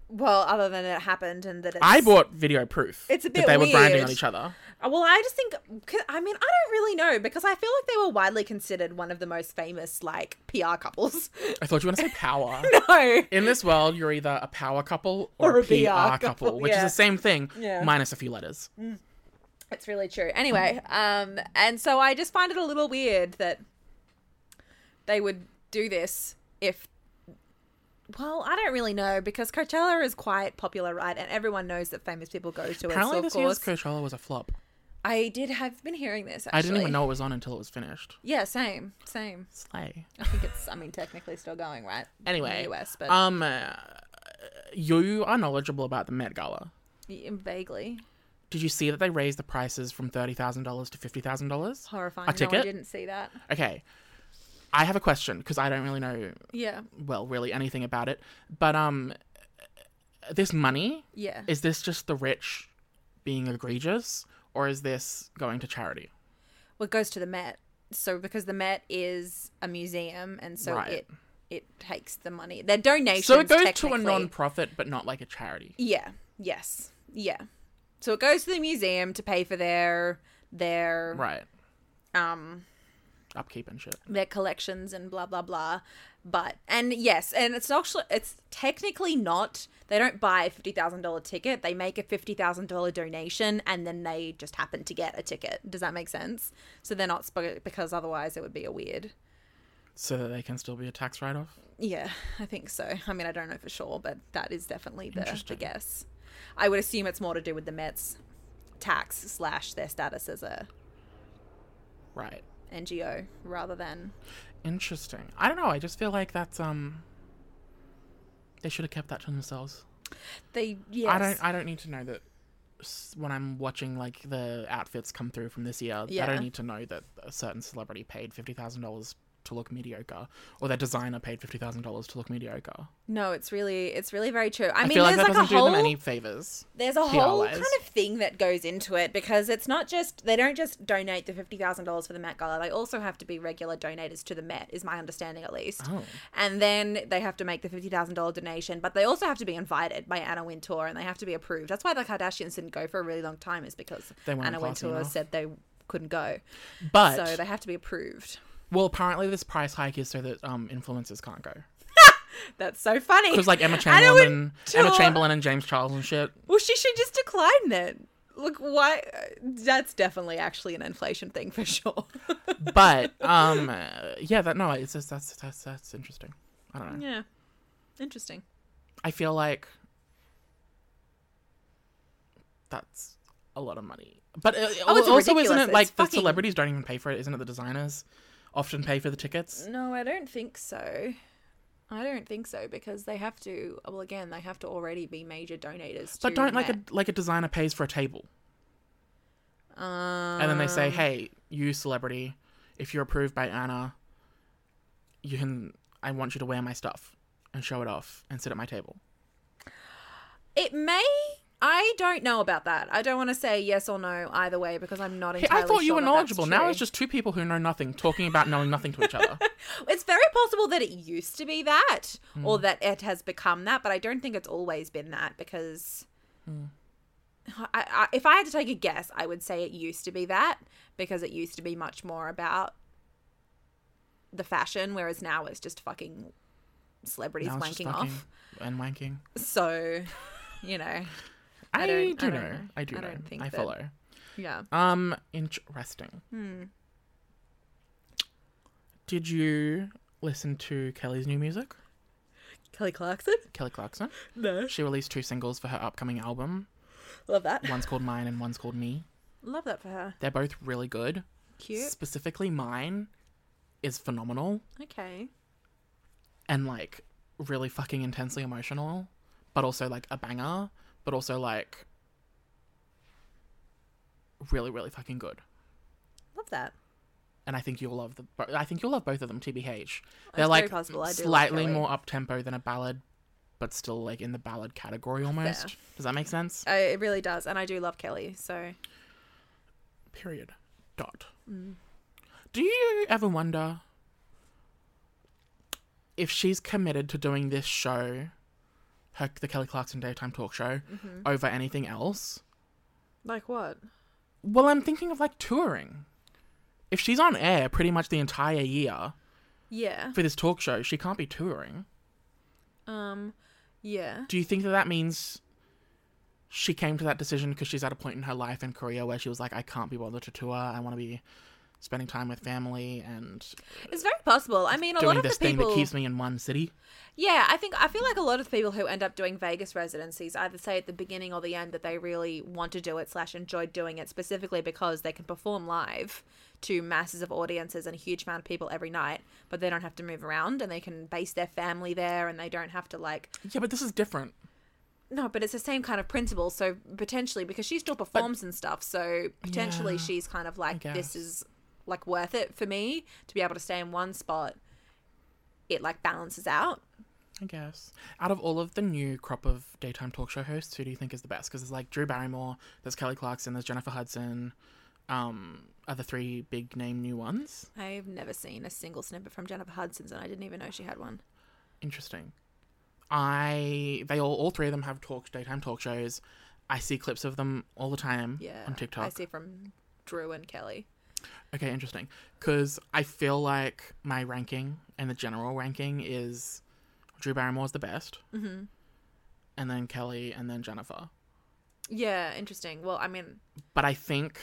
[SPEAKER 3] Well, other than it happened and that it's...
[SPEAKER 2] I bought video proof.
[SPEAKER 3] It's a bit
[SPEAKER 2] that they
[SPEAKER 3] weird.
[SPEAKER 2] were grinding on each other.
[SPEAKER 3] Well, I just think... I mean, I don't really know because I feel like they were widely considered one of the most famous, like, P R couples.
[SPEAKER 2] I thought you were going to say power.
[SPEAKER 3] No.
[SPEAKER 2] In this world, you're either a power couple or,
[SPEAKER 3] Or
[SPEAKER 2] a
[SPEAKER 3] a
[SPEAKER 2] P R,
[SPEAKER 3] P R
[SPEAKER 2] couple,
[SPEAKER 3] couple,
[SPEAKER 2] which
[SPEAKER 3] yeah.
[SPEAKER 2] is the same thing,
[SPEAKER 3] Yeah.
[SPEAKER 2] minus a few letters.
[SPEAKER 3] It's really true. Anyway, um, and so I just find it a little weird that they would do this if... Well, I don't really know because Coachella is quite popular, right? And everyone knows that famous people go to
[SPEAKER 2] Apparently
[SPEAKER 3] it. So,
[SPEAKER 2] this
[SPEAKER 3] of course,
[SPEAKER 2] year's Coachella was a flop.
[SPEAKER 3] I did have been hearing this, actually.
[SPEAKER 2] I didn't even know it was on until it was finished.
[SPEAKER 3] Yeah, same. Same.
[SPEAKER 2] Slay.
[SPEAKER 3] I think it's, I mean, technically still going, right?
[SPEAKER 2] Anyway,
[SPEAKER 3] In the U S, but
[SPEAKER 2] um, uh, you are knowledgeable about the Met Gala.
[SPEAKER 3] yeah, vaguely.
[SPEAKER 2] Did you see that they raised the prices from thirty thousand dollars to fifty thousand dollars?
[SPEAKER 3] Horrifying.
[SPEAKER 2] A
[SPEAKER 3] No, I
[SPEAKER 2] ticket?
[SPEAKER 3] didn't see that.
[SPEAKER 2] Okay. I have a question because I don't really know,
[SPEAKER 3] Yeah.
[SPEAKER 2] well, really anything about it. But um, this money,
[SPEAKER 3] Yeah.
[SPEAKER 2] is this just the rich being egregious, or is this going to charity?
[SPEAKER 3] Well, it goes to the Met. So because the Met is a museum, and so
[SPEAKER 2] Right.
[SPEAKER 3] it it takes the money. Their donations.
[SPEAKER 2] So it goes to a
[SPEAKER 3] technically-
[SPEAKER 2] non-profit, but not like a charity.
[SPEAKER 3] Yeah. Yes. Yeah. So it goes to the museum to pay for their their
[SPEAKER 2] Right.
[SPEAKER 3] um
[SPEAKER 2] Upkeep and shit.
[SPEAKER 3] their collections and blah blah blah. But and yes, and it's actually it's technically not. They don't buy a fifty thousand dollar ticket. They make a fifty thousand dollar donation, and then they just happen to get a ticket. Does that make sense? So they're not sp- because otherwise it would be a weird.
[SPEAKER 2] So that they can still be a tax write-off?
[SPEAKER 3] Yeah, I think so. I mean, I don't know for sure, but that is definitely the, the
[SPEAKER 2] Interesting.
[SPEAKER 3] guess. I would assume it's more to do with the Mets tax slash their status as a
[SPEAKER 2] Right.
[SPEAKER 3] N G O rather than...
[SPEAKER 2] Interesting. I don't know. I just feel like that's um. They should have kept that to themselves.
[SPEAKER 3] They, yes.
[SPEAKER 2] I don't. I don't need to know that s- when I'm watching like the outfits come through from this year. I
[SPEAKER 3] Yeah.
[SPEAKER 2] don't need to know that a certain celebrity paid fifty thousand dollars to look mediocre, or their designer paid fifty thousand dollars to look mediocre.
[SPEAKER 3] No, it's really, it's really very true. I,
[SPEAKER 2] I,
[SPEAKER 3] mean,
[SPEAKER 2] feel like
[SPEAKER 3] there's
[SPEAKER 2] that
[SPEAKER 3] like a
[SPEAKER 2] doesn't
[SPEAKER 3] whole...
[SPEAKER 2] do them any favors.
[SPEAKER 3] There's a
[SPEAKER 2] P R
[SPEAKER 3] whole
[SPEAKER 2] wise.
[SPEAKER 3] kind of thing that goes into it because it's not just, they don't just donate the fifty thousand dollars for the Met Gala. They also have to be regular donators to the Met, is my understanding at least.
[SPEAKER 2] Oh.
[SPEAKER 3] And then they have to make the fifty thousand dollars donation, but they also have to be invited by Anna Wintour and they have to be approved. That's why the Kardashians didn't go for a really long time, is because
[SPEAKER 2] They weren't
[SPEAKER 3] Anna
[SPEAKER 2] classy
[SPEAKER 3] Wintour
[SPEAKER 2] enough.
[SPEAKER 3] said they couldn't go.
[SPEAKER 2] But
[SPEAKER 3] So they have to be approved.
[SPEAKER 2] well, apparently this price hike is so that um influencers can't go.
[SPEAKER 3] That's so funny.
[SPEAKER 2] Because like Emma
[SPEAKER 3] Anna
[SPEAKER 2] Chamberlain and Emma
[SPEAKER 3] Wintour-
[SPEAKER 2] Chamberlain and James Charles and shit.
[SPEAKER 3] Well, she should just decline then. Look, why? That's definitely actually an inflation thing for sure.
[SPEAKER 2] But um, uh, yeah, that no, it's just that's that's that's interesting. I don't know.
[SPEAKER 3] Yeah. Interesting.
[SPEAKER 2] I feel like that's a lot of money. But uh,
[SPEAKER 3] Oh, it's
[SPEAKER 2] also, isn't
[SPEAKER 3] ridiculous.
[SPEAKER 2] it like
[SPEAKER 3] It's
[SPEAKER 2] the
[SPEAKER 3] fucking-
[SPEAKER 2] celebrities don't even pay for it? Isn't it the designers often pay for the tickets?
[SPEAKER 3] No, I don't think so. I don't think so because they have to. Well, again, they have to already be major donators. To
[SPEAKER 2] But don't like a
[SPEAKER 3] Met.
[SPEAKER 2] like a designer pays for a table,
[SPEAKER 3] Um,
[SPEAKER 2] and then they say, "Hey, you celebrity, if you're approved by Anna, you can. I want you to wear my stuff and show it off and sit at my table."
[SPEAKER 3] It may. I don't know about that. I don't want to say yes or no either way because I'm not
[SPEAKER 2] Hey,
[SPEAKER 3] entirely
[SPEAKER 2] I thought you
[SPEAKER 3] sure
[SPEAKER 2] were
[SPEAKER 3] that that's
[SPEAKER 2] knowledgeable. Now
[SPEAKER 3] true.
[SPEAKER 2] it's just two people who know nothing talking about knowing nothing to each other.
[SPEAKER 3] It's very possible that it used to be that
[SPEAKER 2] Hmm.
[SPEAKER 3] or that it has become that, but I don't think it's always been that because
[SPEAKER 2] Hmm.
[SPEAKER 3] I, I, if I had to take a guess, I would say it used to be that because it used to be much more about the fashion, whereas now it's just fucking celebrities
[SPEAKER 2] Now it's just
[SPEAKER 3] wanking
[SPEAKER 2] fucking
[SPEAKER 3] off.
[SPEAKER 2] and wanking.
[SPEAKER 3] So, you know,
[SPEAKER 2] I,
[SPEAKER 3] I don't-
[SPEAKER 2] do
[SPEAKER 3] I
[SPEAKER 2] know.
[SPEAKER 3] don't know.
[SPEAKER 2] I do
[SPEAKER 3] I
[SPEAKER 2] know.
[SPEAKER 3] don't think
[SPEAKER 2] I
[SPEAKER 3] that-
[SPEAKER 2] follow.
[SPEAKER 3] yeah.
[SPEAKER 2] Um, interesting.
[SPEAKER 3] Hmm.
[SPEAKER 2] Did you listen to Kelly's new music?
[SPEAKER 3] Kelly Clarkson?
[SPEAKER 2] Kelly Clarkson.
[SPEAKER 3] No.
[SPEAKER 2] She released two singles for her upcoming album.
[SPEAKER 3] Love that.
[SPEAKER 2] One's called Mine and one's called Me.
[SPEAKER 3] Love that for her.
[SPEAKER 2] They're both really good.
[SPEAKER 3] Cute.
[SPEAKER 2] Specifically, Mine is phenomenal
[SPEAKER 3] Okay.
[SPEAKER 2] and like really fucking intensely emotional, but also like a banger, but also like really, really fucking good.
[SPEAKER 3] Love that.
[SPEAKER 2] And I think you'll love the. bo- I think you'll love both of them. T B H. They're
[SPEAKER 3] That's
[SPEAKER 2] like
[SPEAKER 3] very possible. I do love
[SPEAKER 2] slightly
[SPEAKER 3] Kelly.
[SPEAKER 2] more up tempo than a ballad, but still like in the ballad category almost.
[SPEAKER 3] Fair.
[SPEAKER 2] Does that make sense?
[SPEAKER 3] Uh, it really does. And I do love Kelly. So,
[SPEAKER 2] Period. Dot.
[SPEAKER 3] Mm.
[SPEAKER 2] Do you ever wonder if she's committed to doing this show her the Kelly Clarkson daytime talk show
[SPEAKER 3] Mm-hmm.
[SPEAKER 2] over anything else.
[SPEAKER 3] Like what?
[SPEAKER 2] Well, I'm thinking of like touring. If she's on air pretty much the entire year
[SPEAKER 3] Yeah.
[SPEAKER 2] for this talk show, she can't be touring.
[SPEAKER 3] Um, yeah.
[SPEAKER 2] Do you think that that means she came to that decision because she's at a point in her life and career where she was like, I can't be bothered to tour. I want to be spending time with family and
[SPEAKER 3] It's very possible. I mean, a lot
[SPEAKER 2] doing
[SPEAKER 3] of
[SPEAKER 2] this
[SPEAKER 3] the
[SPEAKER 2] thing
[SPEAKER 3] people...
[SPEAKER 2] that keeps me in one city.
[SPEAKER 3] Yeah, I think I feel like a lot of people who end up doing Vegas residencies either say at the beginning or the end that they really want to do it slash enjoy doing it specifically because they can perform live to masses of audiences and a huge amount of people every night, but they don't have to move around and they can base their family there and they don't have to like...
[SPEAKER 2] Yeah, but this is different.
[SPEAKER 3] No, but it's the same kind of principle. So potentially, because she still performs and stuff, so potentially
[SPEAKER 2] Yeah,
[SPEAKER 3] she's kind of like,
[SPEAKER 2] I
[SPEAKER 3] this
[SPEAKER 2] guess.
[SPEAKER 3] is like worth it for me to be able to stay in one spot. It like balances out.
[SPEAKER 2] I guess. Out of all of the new crop of daytime talk show hosts, who do you think is the best? Because there's like Drew Barrymore, there's Kelly Clarkson, there's Jennifer Hudson, um, are the three big name new ones.
[SPEAKER 3] I've never seen a single snippet from Jennifer Hudson's, and I didn't even know she had one.
[SPEAKER 2] Interesting. I they all all three of them have talk daytime talk shows. I see clips of them all the time
[SPEAKER 3] Yeah,
[SPEAKER 2] on TikTok.
[SPEAKER 3] I see from Drew and Kelly.
[SPEAKER 2] Okay, interesting. Because I feel like my ranking and the general ranking is Drew Barrymore's the best,
[SPEAKER 3] Mm-hmm.
[SPEAKER 2] and then Kelly, and then Jennifer.
[SPEAKER 3] Yeah, interesting. Well, I mean,
[SPEAKER 2] But I think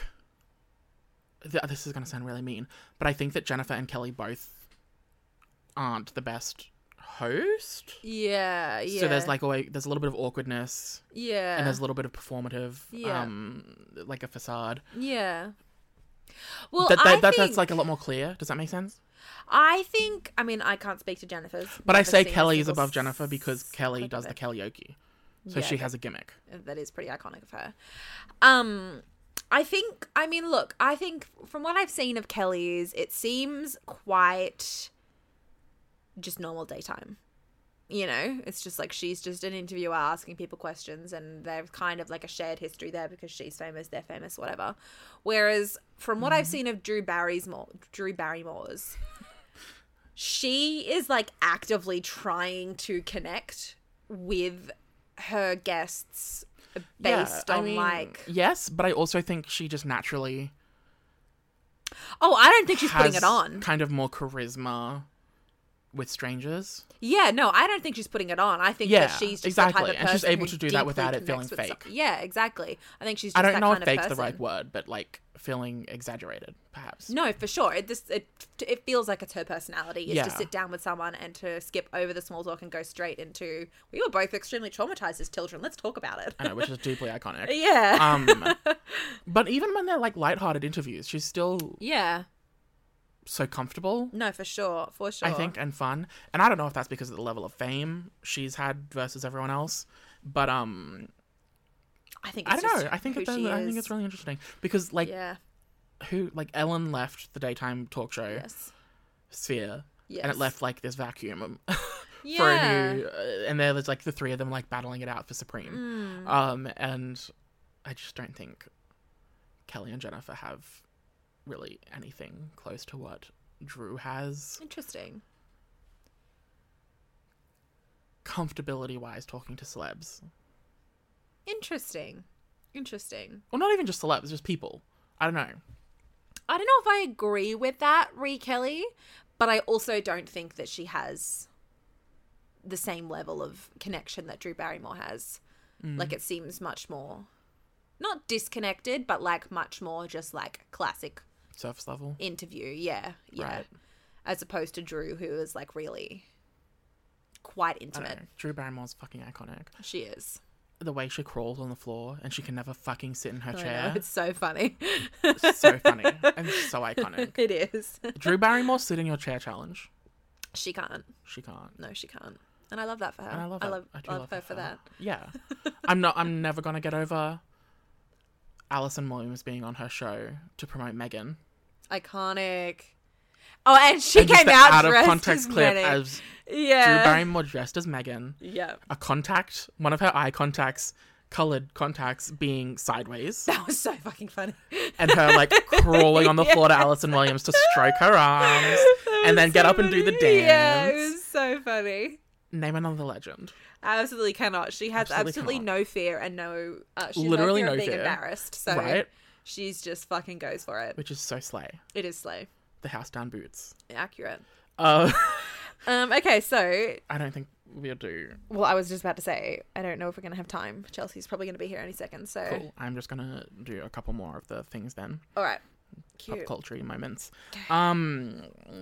[SPEAKER 2] th- this is going to sound really mean, but I think that Jennifer and Kelly both aren't the best host.
[SPEAKER 3] yeah, yeah.
[SPEAKER 2] So there's like always, there's a little bit of awkwardness,
[SPEAKER 3] yeah,
[SPEAKER 2] and there's a little bit of performative,
[SPEAKER 3] Yeah.
[SPEAKER 2] um, like a facade.
[SPEAKER 3] yeah. Well,
[SPEAKER 2] that, that,
[SPEAKER 3] I
[SPEAKER 2] that
[SPEAKER 3] think,
[SPEAKER 2] that's like a lot more clear. Does that make sense?
[SPEAKER 3] I think, I mean, I can't speak to Jennifer's.
[SPEAKER 2] But I
[SPEAKER 3] Never
[SPEAKER 2] say
[SPEAKER 3] seen a
[SPEAKER 2] Kelly is
[SPEAKER 3] single
[SPEAKER 2] above Jennifer because Kelly
[SPEAKER 3] clip
[SPEAKER 2] does
[SPEAKER 3] of
[SPEAKER 2] the
[SPEAKER 3] it.
[SPEAKER 2] karaoke. So
[SPEAKER 3] Yeah,
[SPEAKER 2] she
[SPEAKER 3] that-
[SPEAKER 2] has a gimmick.
[SPEAKER 3] That is pretty iconic of her. Um, I think, I mean, look, I think from what I've seen of Kelly's, it seems quite just normal daytime. You know, it's just like she's just an interviewer asking people questions, and there's kind of like a shared history there because she's famous, they're famous, whatever. Whereas from what I've seen of Drew Barry's more, Drew Barrymore's, she is like actively trying to connect with her guests based
[SPEAKER 2] Yeah, I
[SPEAKER 3] on
[SPEAKER 2] mean,
[SPEAKER 3] like,
[SPEAKER 2] yes, but I also think she just naturally
[SPEAKER 3] oh, I don't think she's putting
[SPEAKER 2] has
[SPEAKER 3] it on.
[SPEAKER 2] kind of more charisma with strangers.
[SPEAKER 3] Yeah, no, I don't think she's putting it on. I think
[SPEAKER 2] Yeah,
[SPEAKER 3] that she's just
[SPEAKER 2] exactly,
[SPEAKER 3] the type of
[SPEAKER 2] and she's
[SPEAKER 3] person
[SPEAKER 2] able
[SPEAKER 3] who
[SPEAKER 2] to do that without
[SPEAKER 3] deeply
[SPEAKER 2] it feeling
[SPEAKER 3] connects with
[SPEAKER 2] fake.
[SPEAKER 3] some- Yeah, exactly. I think she's just
[SPEAKER 2] I don't
[SPEAKER 3] that
[SPEAKER 2] know
[SPEAKER 3] kind
[SPEAKER 2] if fake's
[SPEAKER 3] of
[SPEAKER 2] the
[SPEAKER 3] person.
[SPEAKER 2] right word, but like feeling exaggerated, perhaps.
[SPEAKER 3] No, for sure. It just it it feels like it's her personality is
[SPEAKER 2] Yeah.
[SPEAKER 3] to sit down with someone and to skip over the small talk and go straight into, we were both extremely traumatized as children. Let's talk about it.
[SPEAKER 2] I know, which is deeply iconic.
[SPEAKER 3] Yeah.
[SPEAKER 2] Um, but even when they're like lighthearted interviews, she's still
[SPEAKER 3] yeah.
[SPEAKER 2] so comfortable.
[SPEAKER 3] No, for sure. For sure.
[SPEAKER 2] I think, and fun. And I don't know if that's because of the level of fame she's had versus everyone else, but um,
[SPEAKER 3] I think
[SPEAKER 2] I
[SPEAKER 3] it's
[SPEAKER 2] don't know.
[SPEAKER 3] just
[SPEAKER 2] I think
[SPEAKER 3] who
[SPEAKER 2] it does,
[SPEAKER 3] she
[SPEAKER 2] I think
[SPEAKER 3] is.
[SPEAKER 2] it's really interesting because like
[SPEAKER 3] Yeah.
[SPEAKER 2] who like Ellen left the daytime talk show
[SPEAKER 3] Yes.
[SPEAKER 2] sphere,
[SPEAKER 3] Yes.
[SPEAKER 2] and it left like this vacuum
[SPEAKER 3] Yeah.
[SPEAKER 2] for a new, uh, and there's like the three of them like battling it out for Supreme.
[SPEAKER 3] Mm.
[SPEAKER 2] Um, and I just don't think Kelly and Jennifer have really anything close to what Drew has,
[SPEAKER 3] Interesting.
[SPEAKER 2] comfortability wise, talking to celebs.
[SPEAKER 3] Interesting. Interesting.
[SPEAKER 2] Well, not even just celebs, just people. I don't know.
[SPEAKER 3] I don't know if I agree with that, Ree Kelly, but I also don't think that she has the same level of connection that Drew Barrymore has.
[SPEAKER 2] Mm.
[SPEAKER 3] Like, it seems much more, not disconnected, but like much more just like classic
[SPEAKER 2] Surface level.
[SPEAKER 3] interview. Yeah. Yeah.
[SPEAKER 2] Right.
[SPEAKER 3] As opposed to Drew, who is like really quite
[SPEAKER 2] I don't
[SPEAKER 3] intimate.
[SPEAKER 2] know. Drew Barrymore's fucking iconic.
[SPEAKER 3] She is.
[SPEAKER 2] The way she crawls on the floor and she can never fucking sit in her
[SPEAKER 3] I know,
[SPEAKER 2] chair.
[SPEAKER 3] it's so funny.
[SPEAKER 2] It's so funny and so iconic.
[SPEAKER 3] It is.
[SPEAKER 2] Drew Barrymore sit in your chair challenge.
[SPEAKER 3] She can't.
[SPEAKER 2] She can't.
[SPEAKER 3] No, she can't. And I love that for her.
[SPEAKER 2] And I love
[SPEAKER 3] I
[SPEAKER 2] it.
[SPEAKER 3] love,
[SPEAKER 2] I do
[SPEAKER 3] love,
[SPEAKER 2] love
[SPEAKER 3] her
[SPEAKER 2] it
[SPEAKER 3] for that.
[SPEAKER 2] Yeah. I'm not I'm never gonna get over Alison Williams being on her show to promote Megan.
[SPEAKER 3] Iconic. Oh, and she
[SPEAKER 2] And just
[SPEAKER 3] came
[SPEAKER 2] the
[SPEAKER 3] out
[SPEAKER 2] out of
[SPEAKER 3] dressed
[SPEAKER 2] context
[SPEAKER 3] as
[SPEAKER 2] clip
[SPEAKER 3] Medic.
[SPEAKER 2] as Drew
[SPEAKER 3] Yeah.
[SPEAKER 2] Barrymore dressed as Megan.
[SPEAKER 3] Yeah.
[SPEAKER 2] A contact, one of her eye contacts, coloured contacts being sideways.
[SPEAKER 3] That was so fucking funny.
[SPEAKER 2] And her like crawling on the floor to Alison Williams to stroke her arms and then get up and do the dance.
[SPEAKER 3] Yeah, it was so funny.
[SPEAKER 2] Name another legend.
[SPEAKER 3] Absolutely cannot. She has
[SPEAKER 2] Absolutely
[SPEAKER 3] absolutely
[SPEAKER 2] cannot.
[SPEAKER 3] no fear and no... Uh, she's
[SPEAKER 2] Literally
[SPEAKER 3] no fear
[SPEAKER 2] no
[SPEAKER 3] of being
[SPEAKER 2] fear.
[SPEAKER 3] embarrassed. So
[SPEAKER 2] Right?
[SPEAKER 3] she's just fucking goes for it.
[SPEAKER 2] Which is so slay.
[SPEAKER 3] It is slay.
[SPEAKER 2] The house down boots.
[SPEAKER 3] Accurate.
[SPEAKER 2] Uh,
[SPEAKER 3] Um, okay, so...
[SPEAKER 2] I don't think we'll do.
[SPEAKER 3] Well, I was just about to say, I don't know if we're going to have time. Chelsea's probably going to be here any second, so...
[SPEAKER 2] Cool. I'm just gonna do a couple more of the things then.
[SPEAKER 3] All right.
[SPEAKER 2] Pop
[SPEAKER 3] Cute.
[SPEAKER 2] culture moments. Um.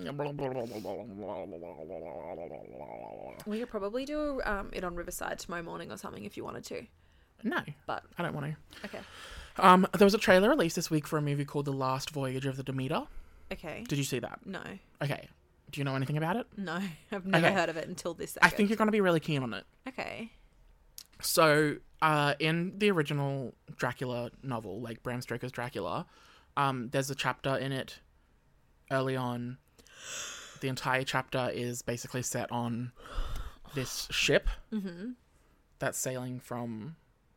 [SPEAKER 3] We could probably do um, it on Riverside tomorrow morning or something if you wanted to.
[SPEAKER 2] No,
[SPEAKER 3] But,
[SPEAKER 2] I don't want to.
[SPEAKER 3] okay.
[SPEAKER 2] Um, there was a trailer released this week for a movie called The Last Voyage of the Demeter.
[SPEAKER 3] Okay.
[SPEAKER 2] Did you see that?
[SPEAKER 3] No.
[SPEAKER 2] Okay. Do you know anything about it?
[SPEAKER 3] No. I've never
[SPEAKER 2] Okay.
[SPEAKER 3] heard of it until this second.
[SPEAKER 2] I think you're going to be really keen on it.
[SPEAKER 3] Okay.
[SPEAKER 2] So, uh, in the original Dracula novel, like Bram Stoker's Dracula, um, there's a chapter in it early on. The entire chapter is basically set on this ship
[SPEAKER 3] Mm-hmm.
[SPEAKER 2] that's sailing from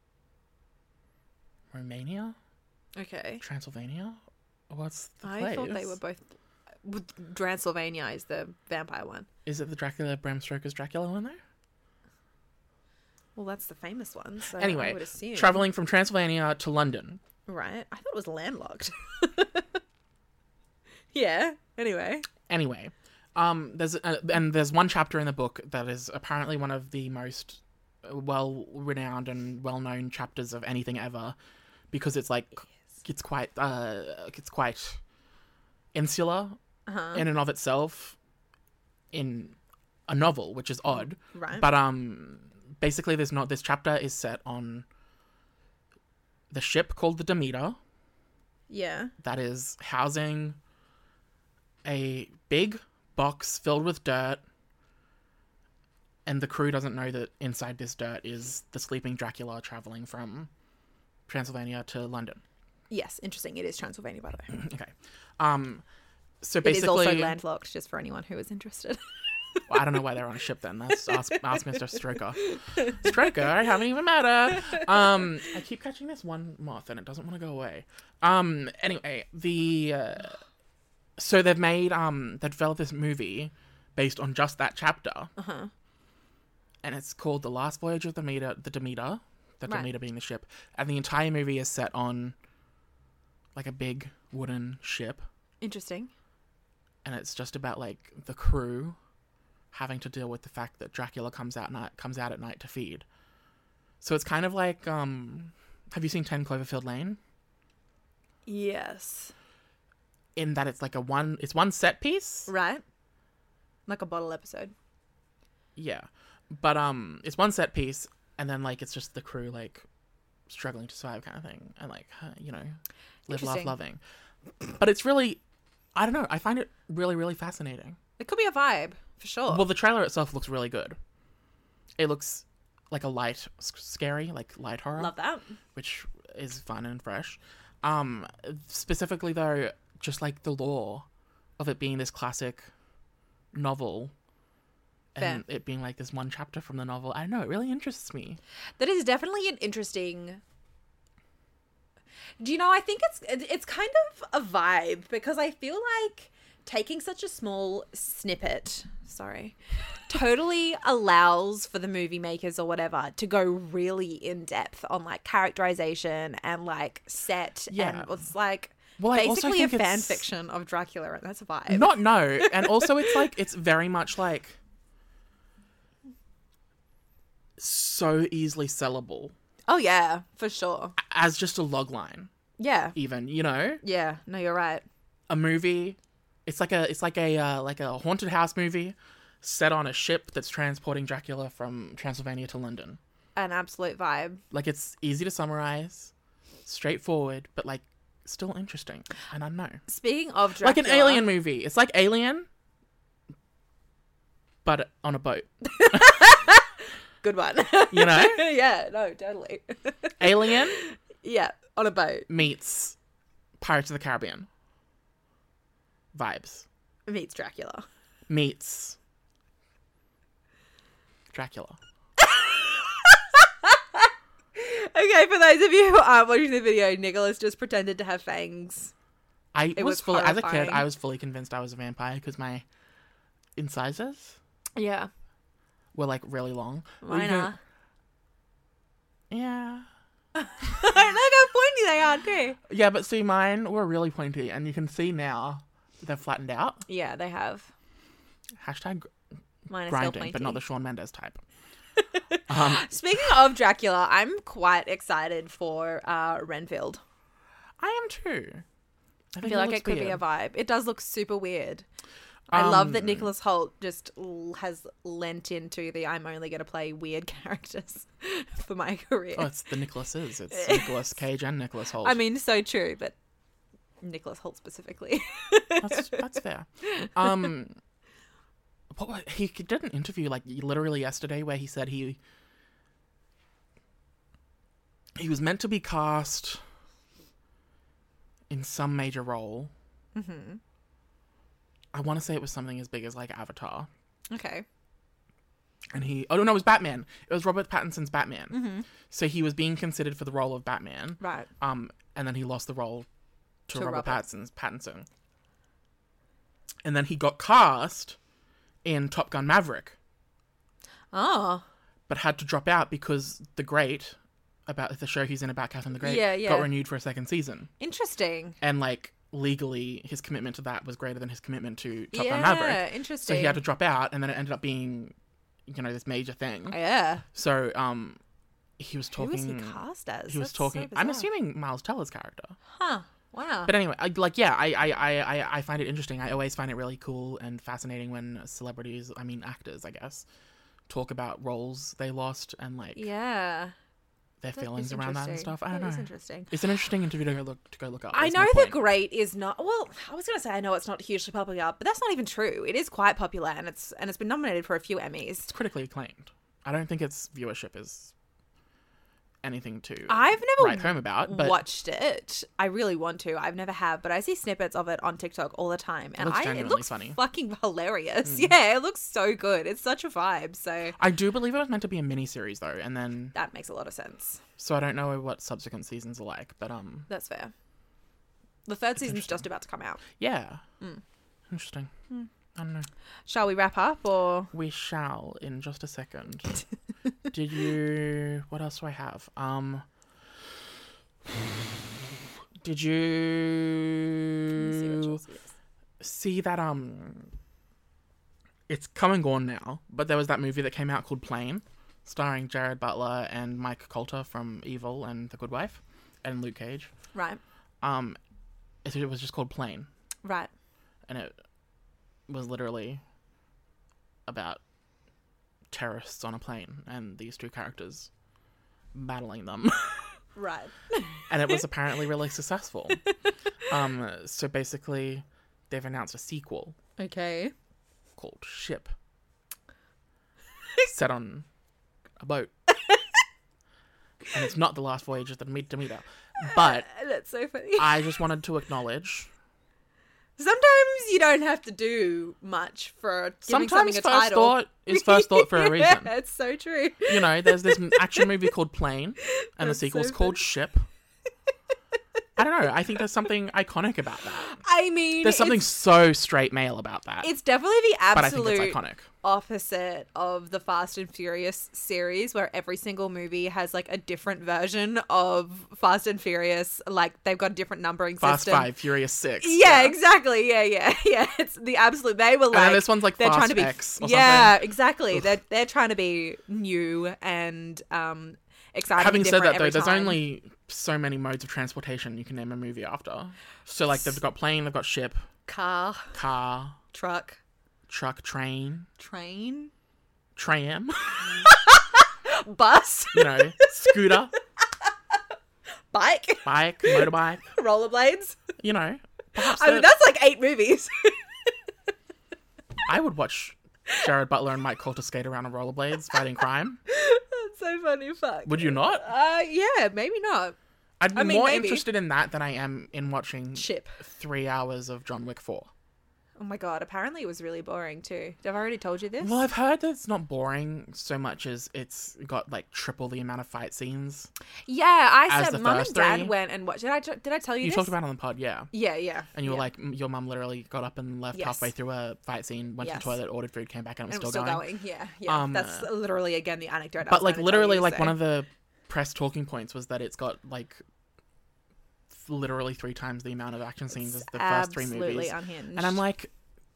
[SPEAKER 2] Romania,
[SPEAKER 3] Okay.
[SPEAKER 2] Transylvania. What's the
[SPEAKER 3] I
[SPEAKER 2] place?
[SPEAKER 3] thought they were both... with- Transylvania is the vampire one.
[SPEAKER 2] Is it the Dracula Bram Stoker's Dracula one though?
[SPEAKER 3] Well, that's the famous one, so I
[SPEAKER 2] Anyway,
[SPEAKER 3] would assume.
[SPEAKER 2] traveling from Transylvania to London.
[SPEAKER 3] Right. I thought it was landlocked. Yeah. Anyway.
[SPEAKER 2] Anyway, um, there's uh, and there's one chapter in the book that is apparently one of the most well-renowned and well-known chapters of anything ever, because it's like it's quite uh it's quite insular
[SPEAKER 3] Uh-huh.
[SPEAKER 2] in and of itself in a novel, which is odd.
[SPEAKER 3] Right.
[SPEAKER 2] But um, basically, there's not this chapter is set on the ship called the Demeter
[SPEAKER 3] Yeah.
[SPEAKER 2] that is housing a big box filled with dirt, and the crew doesn't know that inside this dirt is the sleeping Dracula traveling from Transylvania to London.
[SPEAKER 3] Yes. Interesting. It is Transylvania, by the way.
[SPEAKER 2] Okay. Um, so
[SPEAKER 3] It is
[SPEAKER 2] basically,
[SPEAKER 3] also landlocked, just for anyone who is interested.
[SPEAKER 2] well, I don't know why they're on a ship then. That's ask, ask Mister Stroker. Stroker, I haven't even met her. Um, I keep catching this one moth and it doesn't want to go away. Um, anyway, the uh, so they've made um they developed this movie based on just that chapter,
[SPEAKER 3] Uh-huh.
[SPEAKER 2] and it's called The Last Voyage of the Demeter. The Demeter, the
[SPEAKER 3] Right.
[SPEAKER 2] Demeter being the ship, and the entire movie is set on like a big wooden ship,
[SPEAKER 3] Interesting.
[SPEAKER 2] and it's just about like the crew having to deal with the fact that Dracula comes out night comes out at night to feed. So it's kind of like um have you seen ten Cloverfield Lane?
[SPEAKER 3] Yes.
[SPEAKER 2] In that it's like a one it's one set piece.
[SPEAKER 3] Right. Like a bottle episode.
[SPEAKER 2] Yeah. But um it's one set piece, and then like it's just the crew like struggling to survive kind of thing, and like uh, you know, live laugh
[SPEAKER 3] Interesting.
[SPEAKER 2] loving. But it's really I don't know, I find it really really fascinating.
[SPEAKER 3] It could be a vibe, for sure.
[SPEAKER 2] Well, the trailer itself looks really good. It looks like a light, s- scary, like light horror,
[SPEAKER 3] Love that.
[SPEAKER 2] which is fun and fresh. Um, specifically though, just like the lore of it being this classic novel, and
[SPEAKER 3] Fair.
[SPEAKER 2] it being like this one chapter from the novel. I don't know, it really interests me.
[SPEAKER 3] That is definitely an interesting... Do you know, I think it's it's kind of a vibe, because I feel like taking such a small snippet, sorry, totally allows for the movie makers or whatever to go really in depth on like characterization and like set.
[SPEAKER 2] Yeah.
[SPEAKER 3] And it's like
[SPEAKER 2] Well, I also
[SPEAKER 3] basically a
[SPEAKER 2] think
[SPEAKER 3] fan
[SPEAKER 2] it's-
[SPEAKER 3] fiction of Dracula, and that's a vibe.
[SPEAKER 2] Not no, and also it's like it's very much like so easily sellable
[SPEAKER 3] Oh yeah, for sure.
[SPEAKER 2] as just a log line.
[SPEAKER 3] Yeah.
[SPEAKER 2] Even, you know,
[SPEAKER 3] Yeah. No, you're right.
[SPEAKER 2] a movie. It's like a it's like a uh, like a haunted house movie set on a ship that's transporting Dracula from Transylvania to London.
[SPEAKER 3] An absolute vibe.
[SPEAKER 2] Like it's easy to summarize, straightforward, but like still interesting. And I don't know,
[SPEAKER 3] Speaking of Dracula,
[SPEAKER 2] like an alien movie. It's like Alien, but on a boat.
[SPEAKER 3] good one.
[SPEAKER 2] You know,
[SPEAKER 3] Yeah. No, totally.
[SPEAKER 2] Alien
[SPEAKER 3] Yeah, on a boat.
[SPEAKER 2] meets Pirates of the Caribbean vibes
[SPEAKER 3] Meets Dracula.
[SPEAKER 2] meets Dracula.
[SPEAKER 3] Okay, for those of you who aren't watching the video, Nicholas just pretended to have fangs.
[SPEAKER 2] I
[SPEAKER 3] It
[SPEAKER 2] was
[SPEAKER 3] was
[SPEAKER 2] fully, as a kid,
[SPEAKER 3] horrifying.
[SPEAKER 2] I was fully convinced I was a vampire because my incisors.
[SPEAKER 3] Yeah.
[SPEAKER 2] were like really long.
[SPEAKER 3] Mine
[SPEAKER 2] Even-
[SPEAKER 3] are.
[SPEAKER 2] Yeah.
[SPEAKER 3] Look how pointy they are too.
[SPEAKER 2] Yeah, but see, mine were really pointy, and you can see now that they've flattened out.
[SPEAKER 3] Yeah, they have.
[SPEAKER 2] Hashtag
[SPEAKER 3] Mine are still
[SPEAKER 2] grinding,
[SPEAKER 3] pointy.
[SPEAKER 2] but not the Shawn Mendes type. um,
[SPEAKER 3] Speaking of Dracula, I'm quite excited for uh, Renfield.
[SPEAKER 2] I am too. I,
[SPEAKER 3] I
[SPEAKER 2] think
[SPEAKER 3] feel like
[SPEAKER 2] looks
[SPEAKER 3] it could
[SPEAKER 2] weird.
[SPEAKER 3] be a vibe. It does look super weird. I love that
[SPEAKER 2] Um,
[SPEAKER 3] Nicholas Hoult just l- has lent into the I'm only going to play weird characters for my career.
[SPEAKER 2] Oh, it's the Nicholases. It's Nicolas Cage and Nicholas Hoult.
[SPEAKER 3] I mean, so true, but Nicholas Hoult specifically.
[SPEAKER 2] that's, that's fair. Um, what was, he did an interview like literally yesterday where he said he he was meant to be cast in some major role.
[SPEAKER 3] Mm-hmm.
[SPEAKER 2] I want to say it was something as big as like Avatar.
[SPEAKER 3] Okay.
[SPEAKER 2] And he, oh no, it was Batman. It was Robert Pattinson's Batman.
[SPEAKER 3] Mm-hmm.
[SPEAKER 2] So he was being considered for the role of Batman.
[SPEAKER 3] Right.
[SPEAKER 2] Um, and then he lost the role to,
[SPEAKER 3] To
[SPEAKER 2] Robert,
[SPEAKER 3] Robert.
[SPEAKER 2] Pattinson's Pattinson. And then he got cast in Top Gun Maverick,
[SPEAKER 3] Oh.
[SPEAKER 2] but had to drop out because The Great, about the show he's in about Catherine the Great,
[SPEAKER 3] Yeah, yeah.
[SPEAKER 2] got renewed for a second season.
[SPEAKER 3] Interesting.
[SPEAKER 2] And like legally, his commitment to that was greater than his commitment to Top
[SPEAKER 3] yeah,
[SPEAKER 2] Gun Maverick. So
[SPEAKER 3] interesting.
[SPEAKER 2] he had to drop out, and then it ended up being, you know, this major thing.
[SPEAKER 3] Yeah.
[SPEAKER 2] So, um, he was
[SPEAKER 3] Who
[SPEAKER 2] talking.
[SPEAKER 3] was he cast as?
[SPEAKER 2] He was
[SPEAKER 3] That's
[SPEAKER 2] talking.
[SPEAKER 3] so
[SPEAKER 2] I'm
[SPEAKER 3] bizarre.
[SPEAKER 2] assuming Miles Teller's character.
[SPEAKER 3] Huh. Wow.
[SPEAKER 2] But anyway, I, like, yeah, I, I, I, I, I find it interesting. I always find it really cool and fascinating when celebrities, I mean, actors, I guess, talk about roles they lost and like
[SPEAKER 3] yeah.
[SPEAKER 2] their
[SPEAKER 3] That
[SPEAKER 2] feelings
[SPEAKER 3] is
[SPEAKER 2] around that and
[SPEAKER 3] interesting.
[SPEAKER 2] stuff. I don't
[SPEAKER 3] That is
[SPEAKER 2] know.
[SPEAKER 3] interesting.
[SPEAKER 2] It's an interesting interview to go look to go look up.
[SPEAKER 3] I
[SPEAKER 2] is
[SPEAKER 3] know
[SPEAKER 2] my
[SPEAKER 3] The
[SPEAKER 2] point.
[SPEAKER 3] Great is not. Well, I was going to say I know it's not hugely popular, but that's not even true. It is quite popular, and it's and it's been nominated for a few Emmys.
[SPEAKER 2] It's critically acclaimed. I don't think its viewership is anything to
[SPEAKER 3] I've never
[SPEAKER 2] write home about. But
[SPEAKER 3] watched it. I really want to. I've never have, but I see snippets of it on TikTok all the time, and
[SPEAKER 2] looks
[SPEAKER 3] I it
[SPEAKER 2] genuinely
[SPEAKER 3] looks
[SPEAKER 2] funny.
[SPEAKER 3] fucking hilarious. Yeah, it looks so good. It's such a vibe. So
[SPEAKER 2] I do believe it was meant to be a mini series though, and then
[SPEAKER 3] that makes a lot of sense.
[SPEAKER 2] so I don't know what subsequent seasons are like, but um,
[SPEAKER 3] That's fair. The third season's just about to come out.
[SPEAKER 2] yeah,
[SPEAKER 3] Mm.
[SPEAKER 2] interesting. I don't know.
[SPEAKER 3] Shall we wrap up or?
[SPEAKER 2] We shall in just a second. Did you? What else do I have? Um, did
[SPEAKER 3] Let me see what
[SPEAKER 2] you
[SPEAKER 3] yours is.
[SPEAKER 2] see that? Um, it's come and gone now, but there was that movie that came out called Plane, starring Jared Butler and Mike Coulter from Evil and The Good Wife, and Luke Cage.
[SPEAKER 3] Right.
[SPEAKER 2] Um, it, it was just called Plane,
[SPEAKER 3] Right.
[SPEAKER 2] and it was literally about terrorists on a plane and these two characters battling them.
[SPEAKER 3] Right.
[SPEAKER 2] And it was apparently really successful. Um, so basically, they've announced a sequel
[SPEAKER 3] Okay.
[SPEAKER 2] called Ship, set on a boat. And it's not the last voyage of the Demeter. But
[SPEAKER 3] That's so funny.
[SPEAKER 2] I just wanted to acknowledge,
[SPEAKER 3] Sometimes you don't have to do much for giving
[SPEAKER 2] sometimes
[SPEAKER 3] something a
[SPEAKER 2] first
[SPEAKER 3] title.
[SPEAKER 2] thought is first thought for a reason.
[SPEAKER 3] Yeah, it's so true.
[SPEAKER 2] You know, there's this action movie called Plane, and
[SPEAKER 3] That's
[SPEAKER 2] the sequel's
[SPEAKER 3] so
[SPEAKER 2] called Ship. I don't know. I think there's something iconic about that.
[SPEAKER 3] I mean,
[SPEAKER 2] There's something
[SPEAKER 3] it's,
[SPEAKER 2] so straight male about that.
[SPEAKER 3] it's definitely the
[SPEAKER 2] but I think
[SPEAKER 3] absolute
[SPEAKER 2] it's iconic.
[SPEAKER 3] opposite of the Fast and Furious series, where every single movie has like a different version of Fast and Furious. Like they've got a different numbering
[SPEAKER 2] Fast
[SPEAKER 3] system.
[SPEAKER 2] Five, Furious Six.
[SPEAKER 3] Yeah, exactly. Yeah, yeah, yeah. It's the absolute. They were
[SPEAKER 2] And then
[SPEAKER 3] like
[SPEAKER 2] this one's like
[SPEAKER 3] they're
[SPEAKER 2] Fast
[SPEAKER 3] trying to be.
[SPEAKER 2] X or
[SPEAKER 3] yeah,
[SPEAKER 2] something.
[SPEAKER 3] exactly. They're they're trying to be new and um exciting.
[SPEAKER 2] Having
[SPEAKER 3] and
[SPEAKER 2] said that,
[SPEAKER 3] different
[SPEAKER 2] though,
[SPEAKER 3] every
[SPEAKER 2] there's
[SPEAKER 3] time.
[SPEAKER 2] only so many modes of transportation you can name a movie after. So, like, they've got plane, they've got ship,
[SPEAKER 3] car,
[SPEAKER 2] car,
[SPEAKER 3] truck,
[SPEAKER 2] truck, train,
[SPEAKER 3] train,
[SPEAKER 2] tram,
[SPEAKER 3] bus,
[SPEAKER 2] you know, scooter,
[SPEAKER 3] bike,
[SPEAKER 2] bike, motorbike,
[SPEAKER 3] rollerblades.
[SPEAKER 2] you know. Perhaps
[SPEAKER 3] I mean,
[SPEAKER 2] the-
[SPEAKER 3] that's like eight movies.
[SPEAKER 2] I would watch Jared Butler and Mike Coulter skate around on rollerblades fighting crime.
[SPEAKER 3] That's so funny. Fuck.
[SPEAKER 2] Would you not?
[SPEAKER 3] Uh, yeah, maybe not.
[SPEAKER 2] I'd be
[SPEAKER 3] I mean,
[SPEAKER 2] more
[SPEAKER 3] maybe.
[SPEAKER 2] interested in that than I am in watching
[SPEAKER 3] Ship.
[SPEAKER 2] three hours of John Wick four.
[SPEAKER 3] Oh my god, apparently it was really boring too. Have I already told you this?
[SPEAKER 2] Well, I've heard that it's not boring so much as it's got like triple the amount of fight scenes.
[SPEAKER 3] Yeah, I
[SPEAKER 2] As
[SPEAKER 3] said
[SPEAKER 2] the
[SPEAKER 3] mum and
[SPEAKER 2] first
[SPEAKER 3] dad
[SPEAKER 2] three.
[SPEAKER 3] went and watched. Did I did I tell you,
[SPEAKER 2] You
[SPEAKER 3] this?
[SPEAKER 2] talked about it on the pod, yeah.
[SPEAKER 3] Yeah, yeah.
[SPEAKER 2] And you were
[SPEAKER 3] yeah.
[SPEAKER 2] like, m- your mum literally got up and left
[SPEAKER 3] Yes.
[SPEAKER 2] halfway through a fight scene, went
[SPEAKER 3] Yes.
[SPEAKER 2] to the toilet, ordered food, came back, and it was,
[SPEAKER 3] And it was
[SPEAKER 2] still,
[SPEAKER 3] still
[SPEAKER 2] going.
[SPEAKER 3] going. Yeah, yeah.
[SPEAKER 2] Um,
[SPEAKER 3] That's literally again the anecdote. I was
[SPEAKER 2] But like
[SPEAKER 3] going to tell
[SPEAKER 2] literally,
[SPEAKER 3] you,
[SPEAKER 2] like
[SPEAKER 3] so.
[SPEAKER 2] one of the press talking points was that it's got like literally three times the amount of action scenes as the first three
[SPEAKER 3] absolutely
[SPEAKER 2] movies.
[SPEAKER 3] unhinged.
[SPEAKER 2] And I'm like,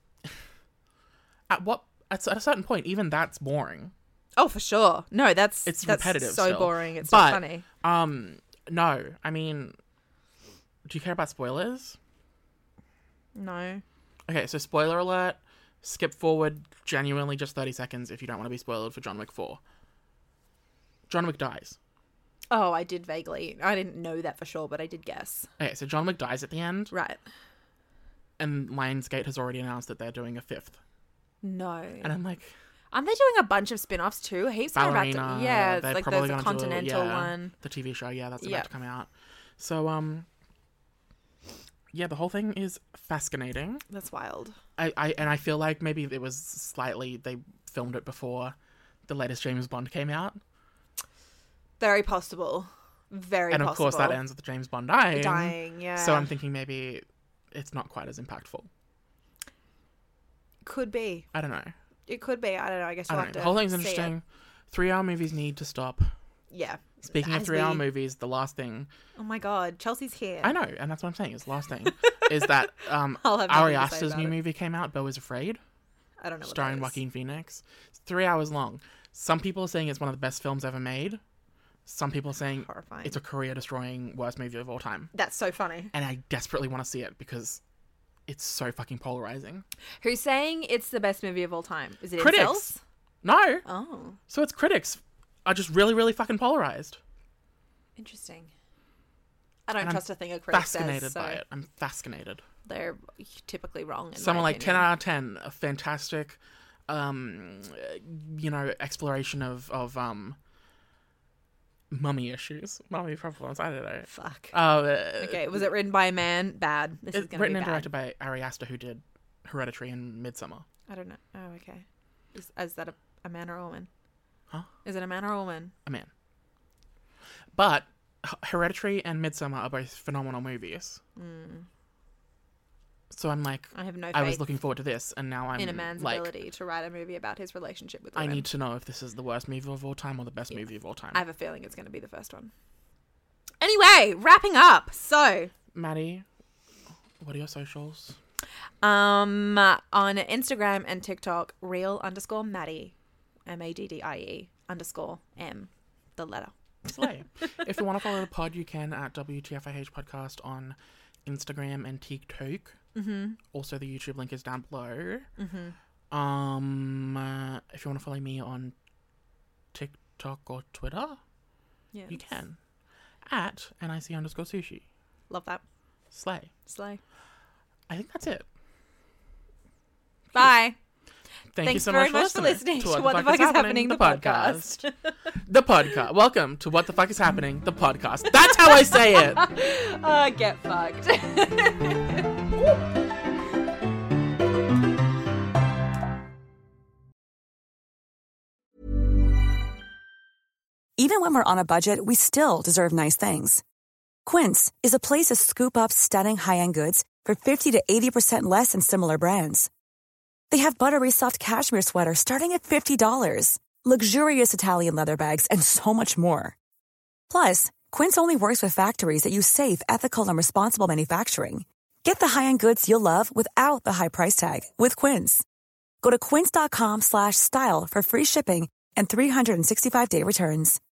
[SPEAKER 2] at what? At, at a certain point, even that's boring.
[SPEAKER 3] oh, for sure. No, that's
[SPEAKER 2] It's
[SPEAKER 3] that's
[SPEAKER 2] repetitive
[SPEAKER 3] So
[SPEAKER 2] still.
[SPEAKER 3] boring. It's
[SPEAKER 2] But-
[SPEAKER 3] not funny.
[SPEAKER 2] Um, no, I mean, do you care about spoilers?
[SPEAKER 3] No.
[SPEAKER 2] Okay, so spoiler alert. Skip forward genuinely just thirty seconds if you don't want to be spoiled for John Wick four. John Wick dies.
[SPEAKER 3] Oh, I did vaguely. I didn't know that for sure, but I did guess.
[SPEAKER 2] Okay, so John Wick dies at the end,
[SPEAKER 3] Right.
[SPEAKER 2] and Lionsgate has already announced that they're doing a fifth.
[SPEAKER 3] No.
[SPEAKER 2] And I'm like,
[SPEAKER 3] Aren't they doing a bunch of spin-offs too? Heaps are about
[SPEAKER 2] Ballerina.
[SPEAKER 3] to. Yeah, it's
[SPEAKER 2] they're
[SPEAKER 3] like
[SPEAKER 2] probably
[SPEAKER 3] there's a
[SPEAKER 2] gonna do
[SPEAKER 3] Continental
[SPEAKER 2] yeah,
[SPEAKER 3] one.
[SPEAKER 2] the T V show, yeah, that's about
[SPEAKER 3] Yeah.
[SPEAKER 2] to come out. So, um, yeah, the whole thing is fascinating.
[SPEAKER 3] That's wild.
[SPEAKER 2] I, I and I feel like maybe it was slightly they filmed it before the latest James Bond came out,
[SPEAKER 3] Very possible. Very
[SPEAKER 2] and of
[SPEAKER 3] possible.
[SPEAKER 2] course that ends with the James Bond dying.
[SPEAKER 3] Dying, yeah.
[SPEAKER 2] So I'm thinking maybe it's not quite as impactful.
[SPEAKER 3] Could be.
[SPEAKER 2] I don't know.
[SPEAKER 3] It could be. I don't know. I guess
[SPEAKER 2] I
[SPEAKER 3] we'll
[SPEAKER 2] don't
[SPEAKER 3] have
[SPEAKER 2] know.
[SPEAKER 3] to
[SPEAKER 2] The whole thing's
[SPEAKER 3] see it.
[SPEAKER 2] interesting. Three-hour movies need to stop.
[SPEAKER 3] Yeah.
[SPEAKER 2] Speaking of
[SPEAKER 3] As
[SPEAKER 2] three-hour
[SPEAKER 3] we-
[SPEAKER 2] movies, the last thing
[SPEAKER 3] Oh my god, Chelsea's here.
[SPEAKER 2] I know, and that's what I'm saying. Is the last thing is that um,
[SPEAKER 3] I'll have nothing
[SPEAKER 2] Ari
[SPEAKER 3] to say
[SPEAKER 2] Aster's
[SPEAKER 3] about
[SPEAKER 2] new
[SPEAKER 3] it.
[SPEAKER 2] movie came out. Beau is Afraid,
[SPEAKER 3] I don't know. What
[SPEAKER 2] starring
[SPEAKER 3] that is.
[SPEAKER 2] Joaquin Phoenix. It's three hours long. Some people are saying it's one of the best films ever made. Some people are saying
[SPEAKER 3] Horrifying.
[SPEAKER 2] it's a career-destroying worst movie of all time.
[SPEAKER 3] That's so funny.
[SPEAKER 2] And I desperately want to see it because it's so fucking polarizing.
[SPEAKER 3] Who's saying it's the best movie of all time? Is it
[SPEAKER 2] Critics.
[SPEAKER 3] incels?
[SPEAKER 2] No,
[SPEAKER 3] Oh,
[SPEAKER 2] so it's critics are just really, really fucking polarized.
[SPEAKER 3] interesting. I don't
[SPEAKER 2] And I'm
[SPEAKER 3] trust a thing a critic
[SPEAKER 2] Fascinated
[SPEAKER 3] says, so
[SPEAKER 2] by it. I'm fascinated.
[SPEAKER 3] they're typically wrong. In
[SPEAKER 2] Someone
[SPEAKER 3] my
[SPEAKER 2] like ten
[SPEAKER 3] opinion.
[SPEAKER 2] out of ten, a fantastic, um, you know, exploration of of um, mummy issues, mummy problems. I don't know.
[SPEAKER 3] Fuck.
[SPEAKER 2] Uh,
[SPEAKER 3] Okay, was it written by a man? Bad. This is
[SPEAKER 2] it's
[SPEAKER 3] gonna
[SPEAKER 2] written
[SPEAKER 3] be
[SPEAKER 2] and
[SPEAKER 3] bad.
[SPEAKER 2] directed by Ari Aster, who did Hereditary and Midsummer.
[SPEAKER 3] I don't know. Oh, okay. Is, is that a, a man or a woman?
[SPEAKER 2] Huh?
[SPEAKER 3] Is it a man or a woman?
[SPEAKER 2] A man. But H- Hereditary and Midsummer are both phenomenal movies.
[SPEAKER 3] Mm.
[SPEAKER 2] So I'm like,
[SPEAKER 3] I have no faith
[SPEAKER 2] I was looking forward to this, and now I'm
[SPEAKER 3] in a man's
[SPEAKER 2] like,
[SPEAKER 3] ability to write a movie about his relationship with
[SPEAKER 2] I
[SPEAKER 3] women.
[SPEAKER 2] need to know if this is the worst movie of all time or the best movie of all time.
[SPEAKER 3] I have a feeling it's going to be the first one. Anyway, wrapping up. So,
[SPEAKER 2] Maddie, what are your socials?
[SPEAKER 3] um, on Instagram and TikTok, real underscore Maddie, M A D D I E underscore M, the letter.
[SPEAKER 2] Slay. If you want to follow the pod, you can at W T F I H Podcast on Instagram and TikTok.
[SPEAKER 3] Mm-hmm.
[SPEAKER 2] Also, the YouTube link is down below.
[SPEAKER 3] Mm-hmm.
[SPEAKER 2] Um, uh, if you want to follow me on TikTok or Twitter,
[SPEAKER 3] Yeah,
[SPEAKER 2] you can at nic underscore sushi.
[SPEAKER 3] love that.
[SPEAKER 2] Slay.
[SPEAKER 3] Slay.
[SPEAKER 2] I think that's it.
[SPEAKER 3] Bye.
[SPEAKER 2] Thank
[SPEAKER 3] Thanks
[SPEAKER 2] you so
[SPEAKER 3] very
[SPEAKER 2] much for listening,
[SPEAKER 3] to What the Fuck Is Happening, the podcast.
[SPEAKER 2] The podcast. Welcome to What the Fuck Is Happening, the podcast. That's how I say it.
[SPEAKER 3] Uh, get fucked.
[SPEAKER 4] Even when we're on a budget, we still deserve nice things. Quince is a place to scoop up stunning high-end goods for fifty to eighty percent less than similar brands. They have buttery soft cashmere sweaters starting at fifty dollars, luxurious Italian leather bags, and so much more. Plus, Quince only works with factories that use safe, ethical, and responsible manufacturing. Get the high-end goods you'll love without the high price tag with Quince. Go to quince.com slash style for free shipping and three sixty-five day returns.